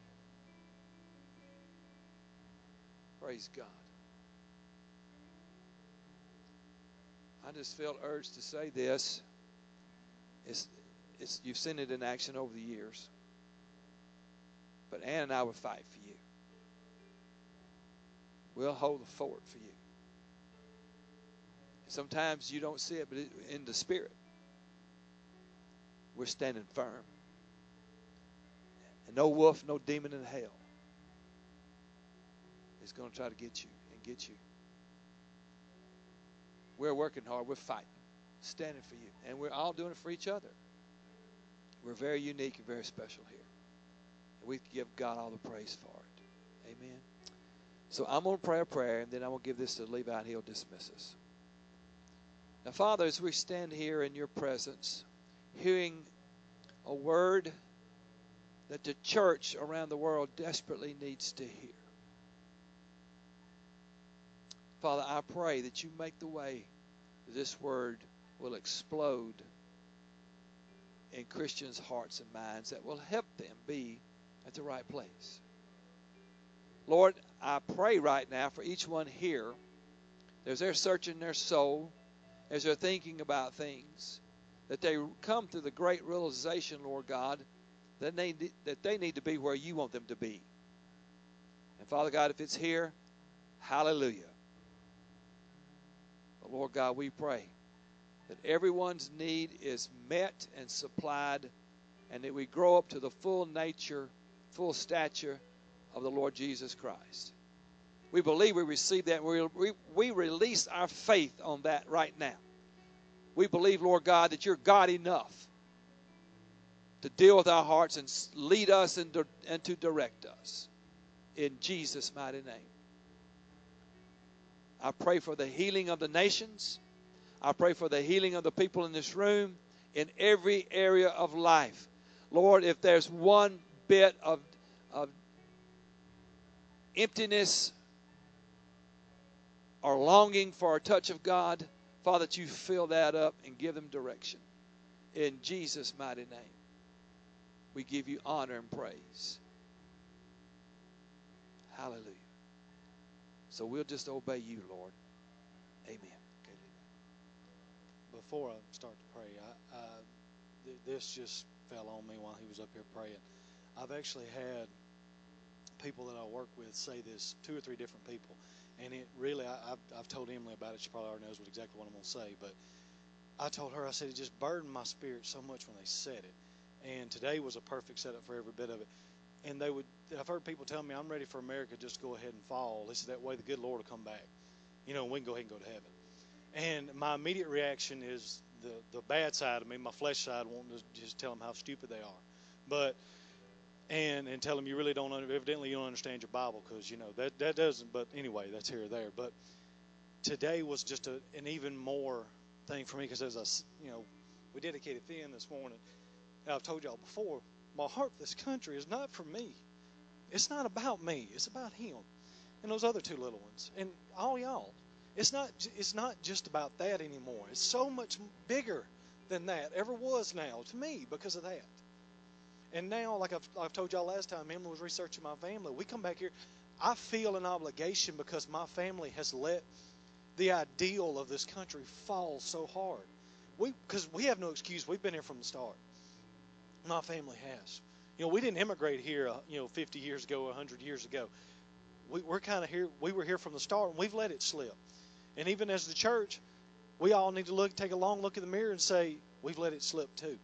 Praise God. I just felt urged to say this. It's, it's, you've seen it in action over the years. But Ann and I will fight for you. We'll hold the fort for you. Sometimes you don't see it, but it, in the spirit, we're standing firm. And no wolf, no demon in hell is going to try to get you and get you. We're working hard. We're fighting, standing for you. And we're all doing it for each other. We're very unique and very special here. And we give God all the praise for it. Amen. So I'm going to pray a prayer, and then I'm going to give this to Levi, and he'll dismiss us. Now, Father, as we stand here in your presence, hearing a word that the church around the world desperately needs to hear. Father, I pray that you make the way that this word will explode in Christians' hearts and minds that will help them be at the right place. Lord, I pray right now for each one here, as they're searching their soul, as they're thinking about things, that they come to the great realization, Lord God, that they, that they need to be where you want them to be. And Father God, if it's here, hallelujah. But Lord God, we pray that everyone's need is met and supplied, and that we grow up to the full nature, full stature of the Lord Jesus Christ. We believe we receive that. We, we, we release our faith on that right now. We believe, Lord God, that you're God enough to deal with our hearts and lead us and, and to direct us. In Jesus' mighty name. I pray for the healing of the nations. I pray for the healing of the people in this room in every area of life. Lord, if there's one bit of, of emptiness or longing for a touch of God, Father, that you fill that up and give them direction. In Jesus' mighty name, we give you honor and praise. Hallelujah. So we'll just obey you, Lord. Amen. Okay. Before I start to pray, I, I, th- this just fell on me while he was up here praying. I've actually had people that I work with say this, two or three different people. And it really, I, I've, I've told Emily about it. She probably already knows what exactly what I'm going to say. But I told her, I said, it just burdened my spirit so much when they said it. And today was a perfect setup for every bit of it. And they would, I've heard people tell me, I'm ready for America just to go ahead and fall. This is that way the good Lord will come back. You know, we can go ahead and go to heaven. And my immediate reaction is the, the bad side of me, my flesh side, wanting to just tell them how stupid they are. But, and and tell them you really don't, evidently you don't understand your Bible because, you know, that, that doesn't, but anyway, that's here or there. But today was just a, an even more thing for me because as I, you know, we dedicated Finn this morning. And I've told y'all before, my heart for this country is not for me. It's not about me. It's about him and those other two little ones and all y'all. It's not. It's not just about that anymore. It's so much bigger than that ever was now to me because of that. And now, like I've, I've told y'all last time, Emily was researching my family. We come back here. I feel an obligation because my family has let the ideal of this country fall so hard. We, because we have no excuse. We've been here from the start. My family has. You know, we didn't immigrate here, uh, you know, fifty years ago, one hundred years ago. We, we're kind of here. We were here from the start, and we've let it slip. And even as the church, we all need to look, take a long look in the mirror and say, we've let it slip too.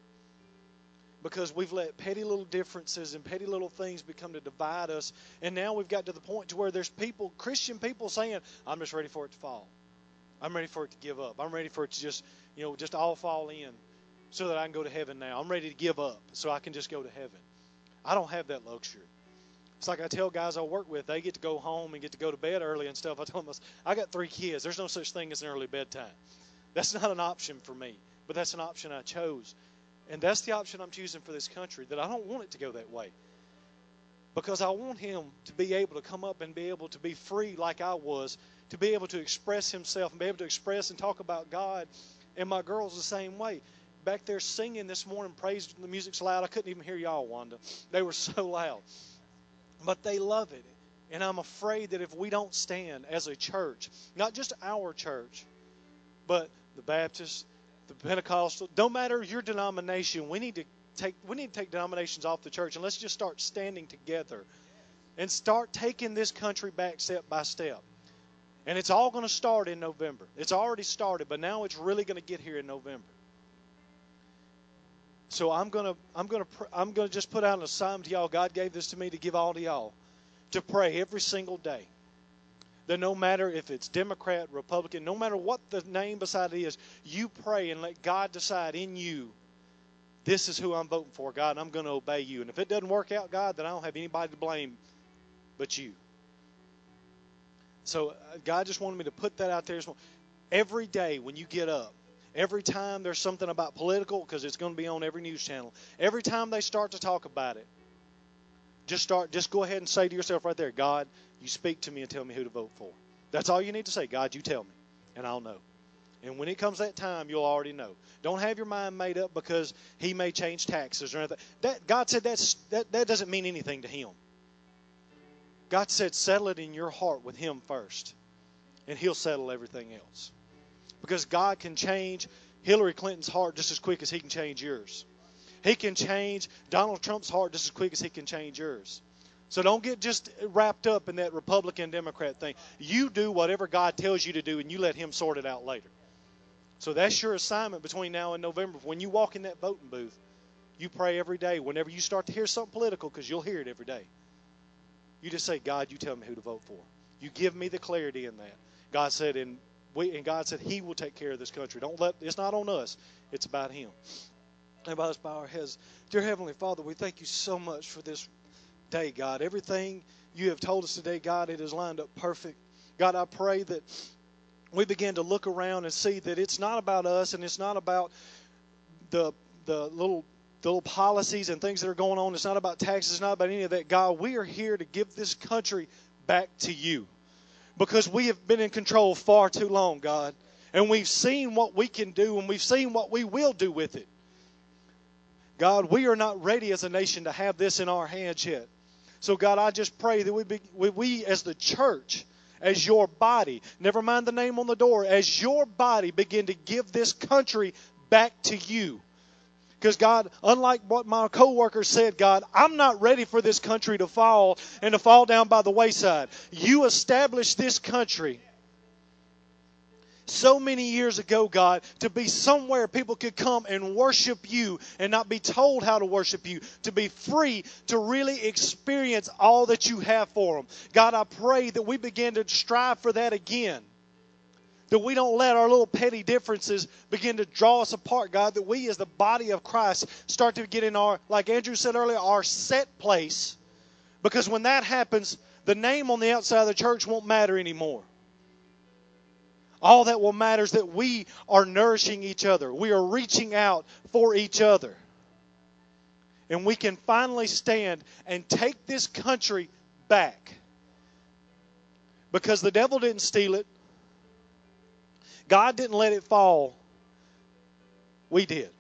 Because we've let petty little differences and petty little things become to divide us. And now we've got to the point to where there's people, Christian people saying, I'm just ready for it to fall. I'm ready for it to give up. I'm ready for it to just, you know, just all fall in so that I can go to heaven now. I'm ready to give up so I can just go to heaven. I don't have that luxury. It's like I tell guys I work with, they get to go home and get to go to bed early and stuff. I tell them, I got three kids. There's no such thing as an early bedtime. That's not an option for me, but that's an option I chose. And that's the option I'm choosing for this country, that I don't want it to go that way. Because I want him to be able to come up and be able to be free like I was, to be able to express himself and be able to express and talk about God. And my girls the same way. Back there singing this morning, praise, the music's loud. I couldn't even hear y'all, Wanda. They were so loud. But they love it. And I'm afraid that if we don't stand as a church, not just our church, but the Baptist, the Pentecostal, no matter your denomination, we need to take we need to take denominations off the church and let's just start standing together and start taking this country back step by step. And it's all going to start in November. It's already started, but now it's really going to get here in November. So I'm gonna, I'm gonna, I'm gonna just put out an assignment to y'all. God gave this to me to give all to y'all, to pray every single day. That no matter if it's Democrat, Republican, no matter what the name beside it is, you pray and let God decide in you, this is who I'm voting for, God, and I'm going to obey you. And if it doesn't work out, God, then I don't have anybody to blame but you. So God just wanted me to put that out there. Every day when you get up, every time there's something about political, because it's going to be on every news channel, every time they start to talk about it, just start. Just go ahead and say to yourself right there, God, you speak to me and tell me who to vote for. That's all you need to say. God, you tell me, and I'll know. And when it comes that time, you'll already know. Don't have your mind made up because he may change taxes or anything. That, God said that's, that, that doesn't mean anything to him. God said settle it in your heart with him first, and he'll settle everything else. Because God can change Hillary Clinton's heart just as quick as he can change yours. He can change Donald Trump's heart just as quick as he can change yours. So don't get just wrapped up in that Republican Democrat thing. You do whatever God tells you to do, and you let him sort it out later. So that's your assignment between now and November. When you walk in that voting booth, you pray every day. Whenever you start to hear something political, because you'll hear it every day, you just say, God, you tell me who to vote for. You give me the clarity in that. God said, and we and God said he will take care of this country. Don't let it's not on us. It's about him. Everybody, let's bow our heads. Dear Heavenly Father, we thank you so much for this day, God. Everything you have told us today, God, it is lined up perfect. God, I pray that we begin to look around and see that it's not about us and it's not about the the little the little policies and things that are going on. It's not about taxes. It's not about any of that. God, we are here to give this country back to you because we have been in control far too long, God. And we've seen what we can do and we've seen what we will do with it. God, we are not ready as a nation to have this in our hands yet. So, God, I just pray that we, be, we, we as the church, as your body, never mind the name on the door, as your body begin to give this country back to you. Because, God, unlike what my co-worker said, God, I'm not ready for this country to fall and to fall down by the wayside. You established this country so many years ago, God, to be somewhere people could come and worship you and not be told how to worship you, to be free to really experience all that you have for them. God, I pray that we begin to strive for that again. That we don't let our little petty differences begin to draw us apart, God. That we as the body of Christ start to get in our, like Andrew said earlier, our set place. Because when that happens, the name on the outside of the church won't matter anymore. All that will matter is that we are nourishing each other. We are reaching out for each other. And we can finally stand and take this country back. Because the devil didn't steal it. God didn't let it fall. We did.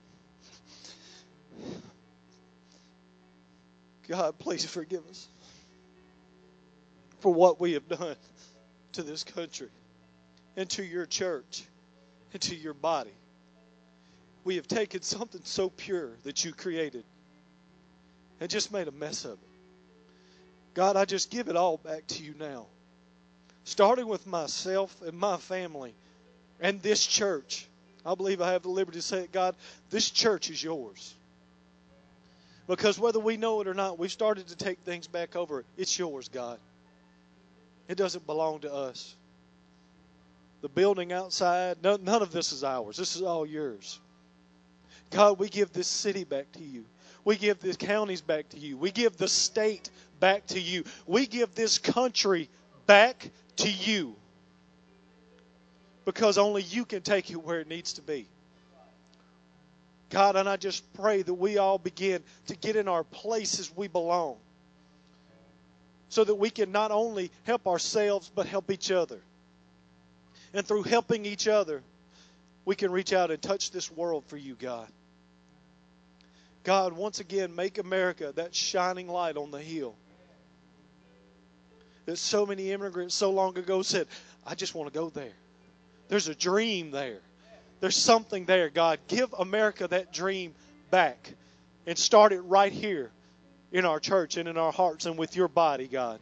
God, please forgive us for what we have done to this country and to your church and to your body. We have taken something so pure that you created and just made a mess of it. God, I just give it all back to you now. Starting with myself and my family and this church. I believe I have the liberty to say it, God, this church is yours. Because whether we know it or not, we've started to take things back over. It's yours, God. It doesn't belong to us. The building outside, none, none of this is ours. This is all yours. God, we give this city back to you. We give the counties back to you. We give the state back to you. We give this country back to you. Because only you can take it where it needs to be. God, and I just pray that we all begin to get in our places we belong. So that we can not only help ourselves, but help each other. And through helping each other, we can reach out and touch this world for you, God. God, once again, make America that shining light on the hill. That so many immigrants so long ago said, I just want to go there. There's a dream there. There's something there, God. Give America that dream back. And start it right here in our church and in our hearts and with your body, God.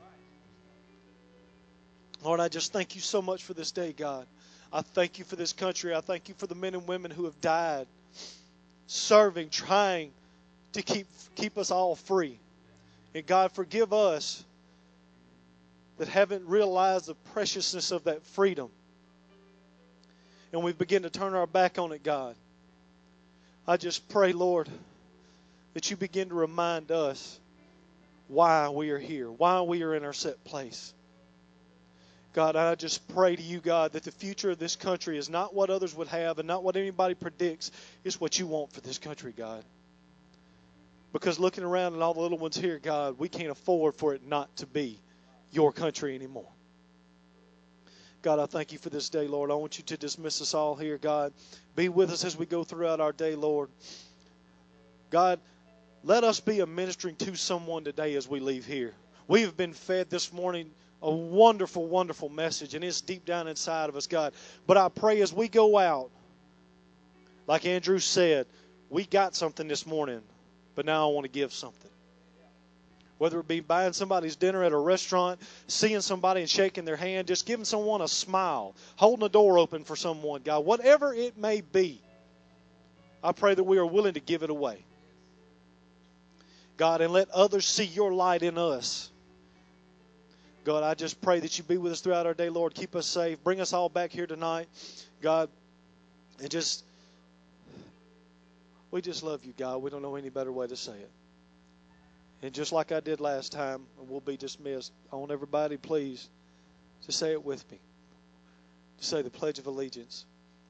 Lord, I just thank you so much for this day, God. I thank you for this country. I thank you for the men and women who have died, serving, trying to keep, keep us all free. And God, forgive us that haven't realized the preciousness of that freedom. And we begin to turn our back on it, God. I just pray, Lord, that you begin to remind us why we are here, why we are in our set place. God, I just pray to you, God, that the future of this country is not what others would have and not what anybody predicts. It's what you want for this country, God. Because looking around at all the little ones here, God, we can't afford for it not to be your country anymore. God, I thank you for this day, Lord. I want you to dismiss us all here, God. Be with us as we go throughout our day, Lord. God, let us be a ministering to someone today as we leave here. We have been fed this morning a wonderful, wonderful message, and it's deep down inside of us, God. But I pray as we go out, like Andrew said, we got something this morning, but now I want to give something. Whether it be buying somebody's dinner at a restaurant, seeing somebody and shaking their hand, just giving someone a smile, holding a door open for someone, God, whatever it may be, I pray that we are willing to give it away. God, and let others see your light in us. God, I just pray that you be with us throughout our day, Lord. Keep us safe. Bring us all back here tonight, God. And just, we just love you, God. We don't know any better way to say it. And just like I did last time, and we'll be dismissed, I want everybody, please, to say it with me. To say the Pledge of Allegiance.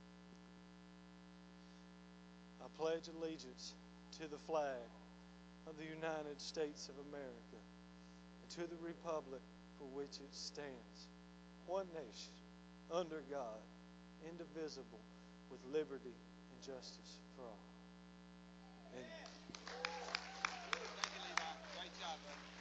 I pledge allegiance to the flag of the United States of America and to the republic for which it stands, one nation, under God, indivisible, with liberty and justice for all. Amen. Great job, man.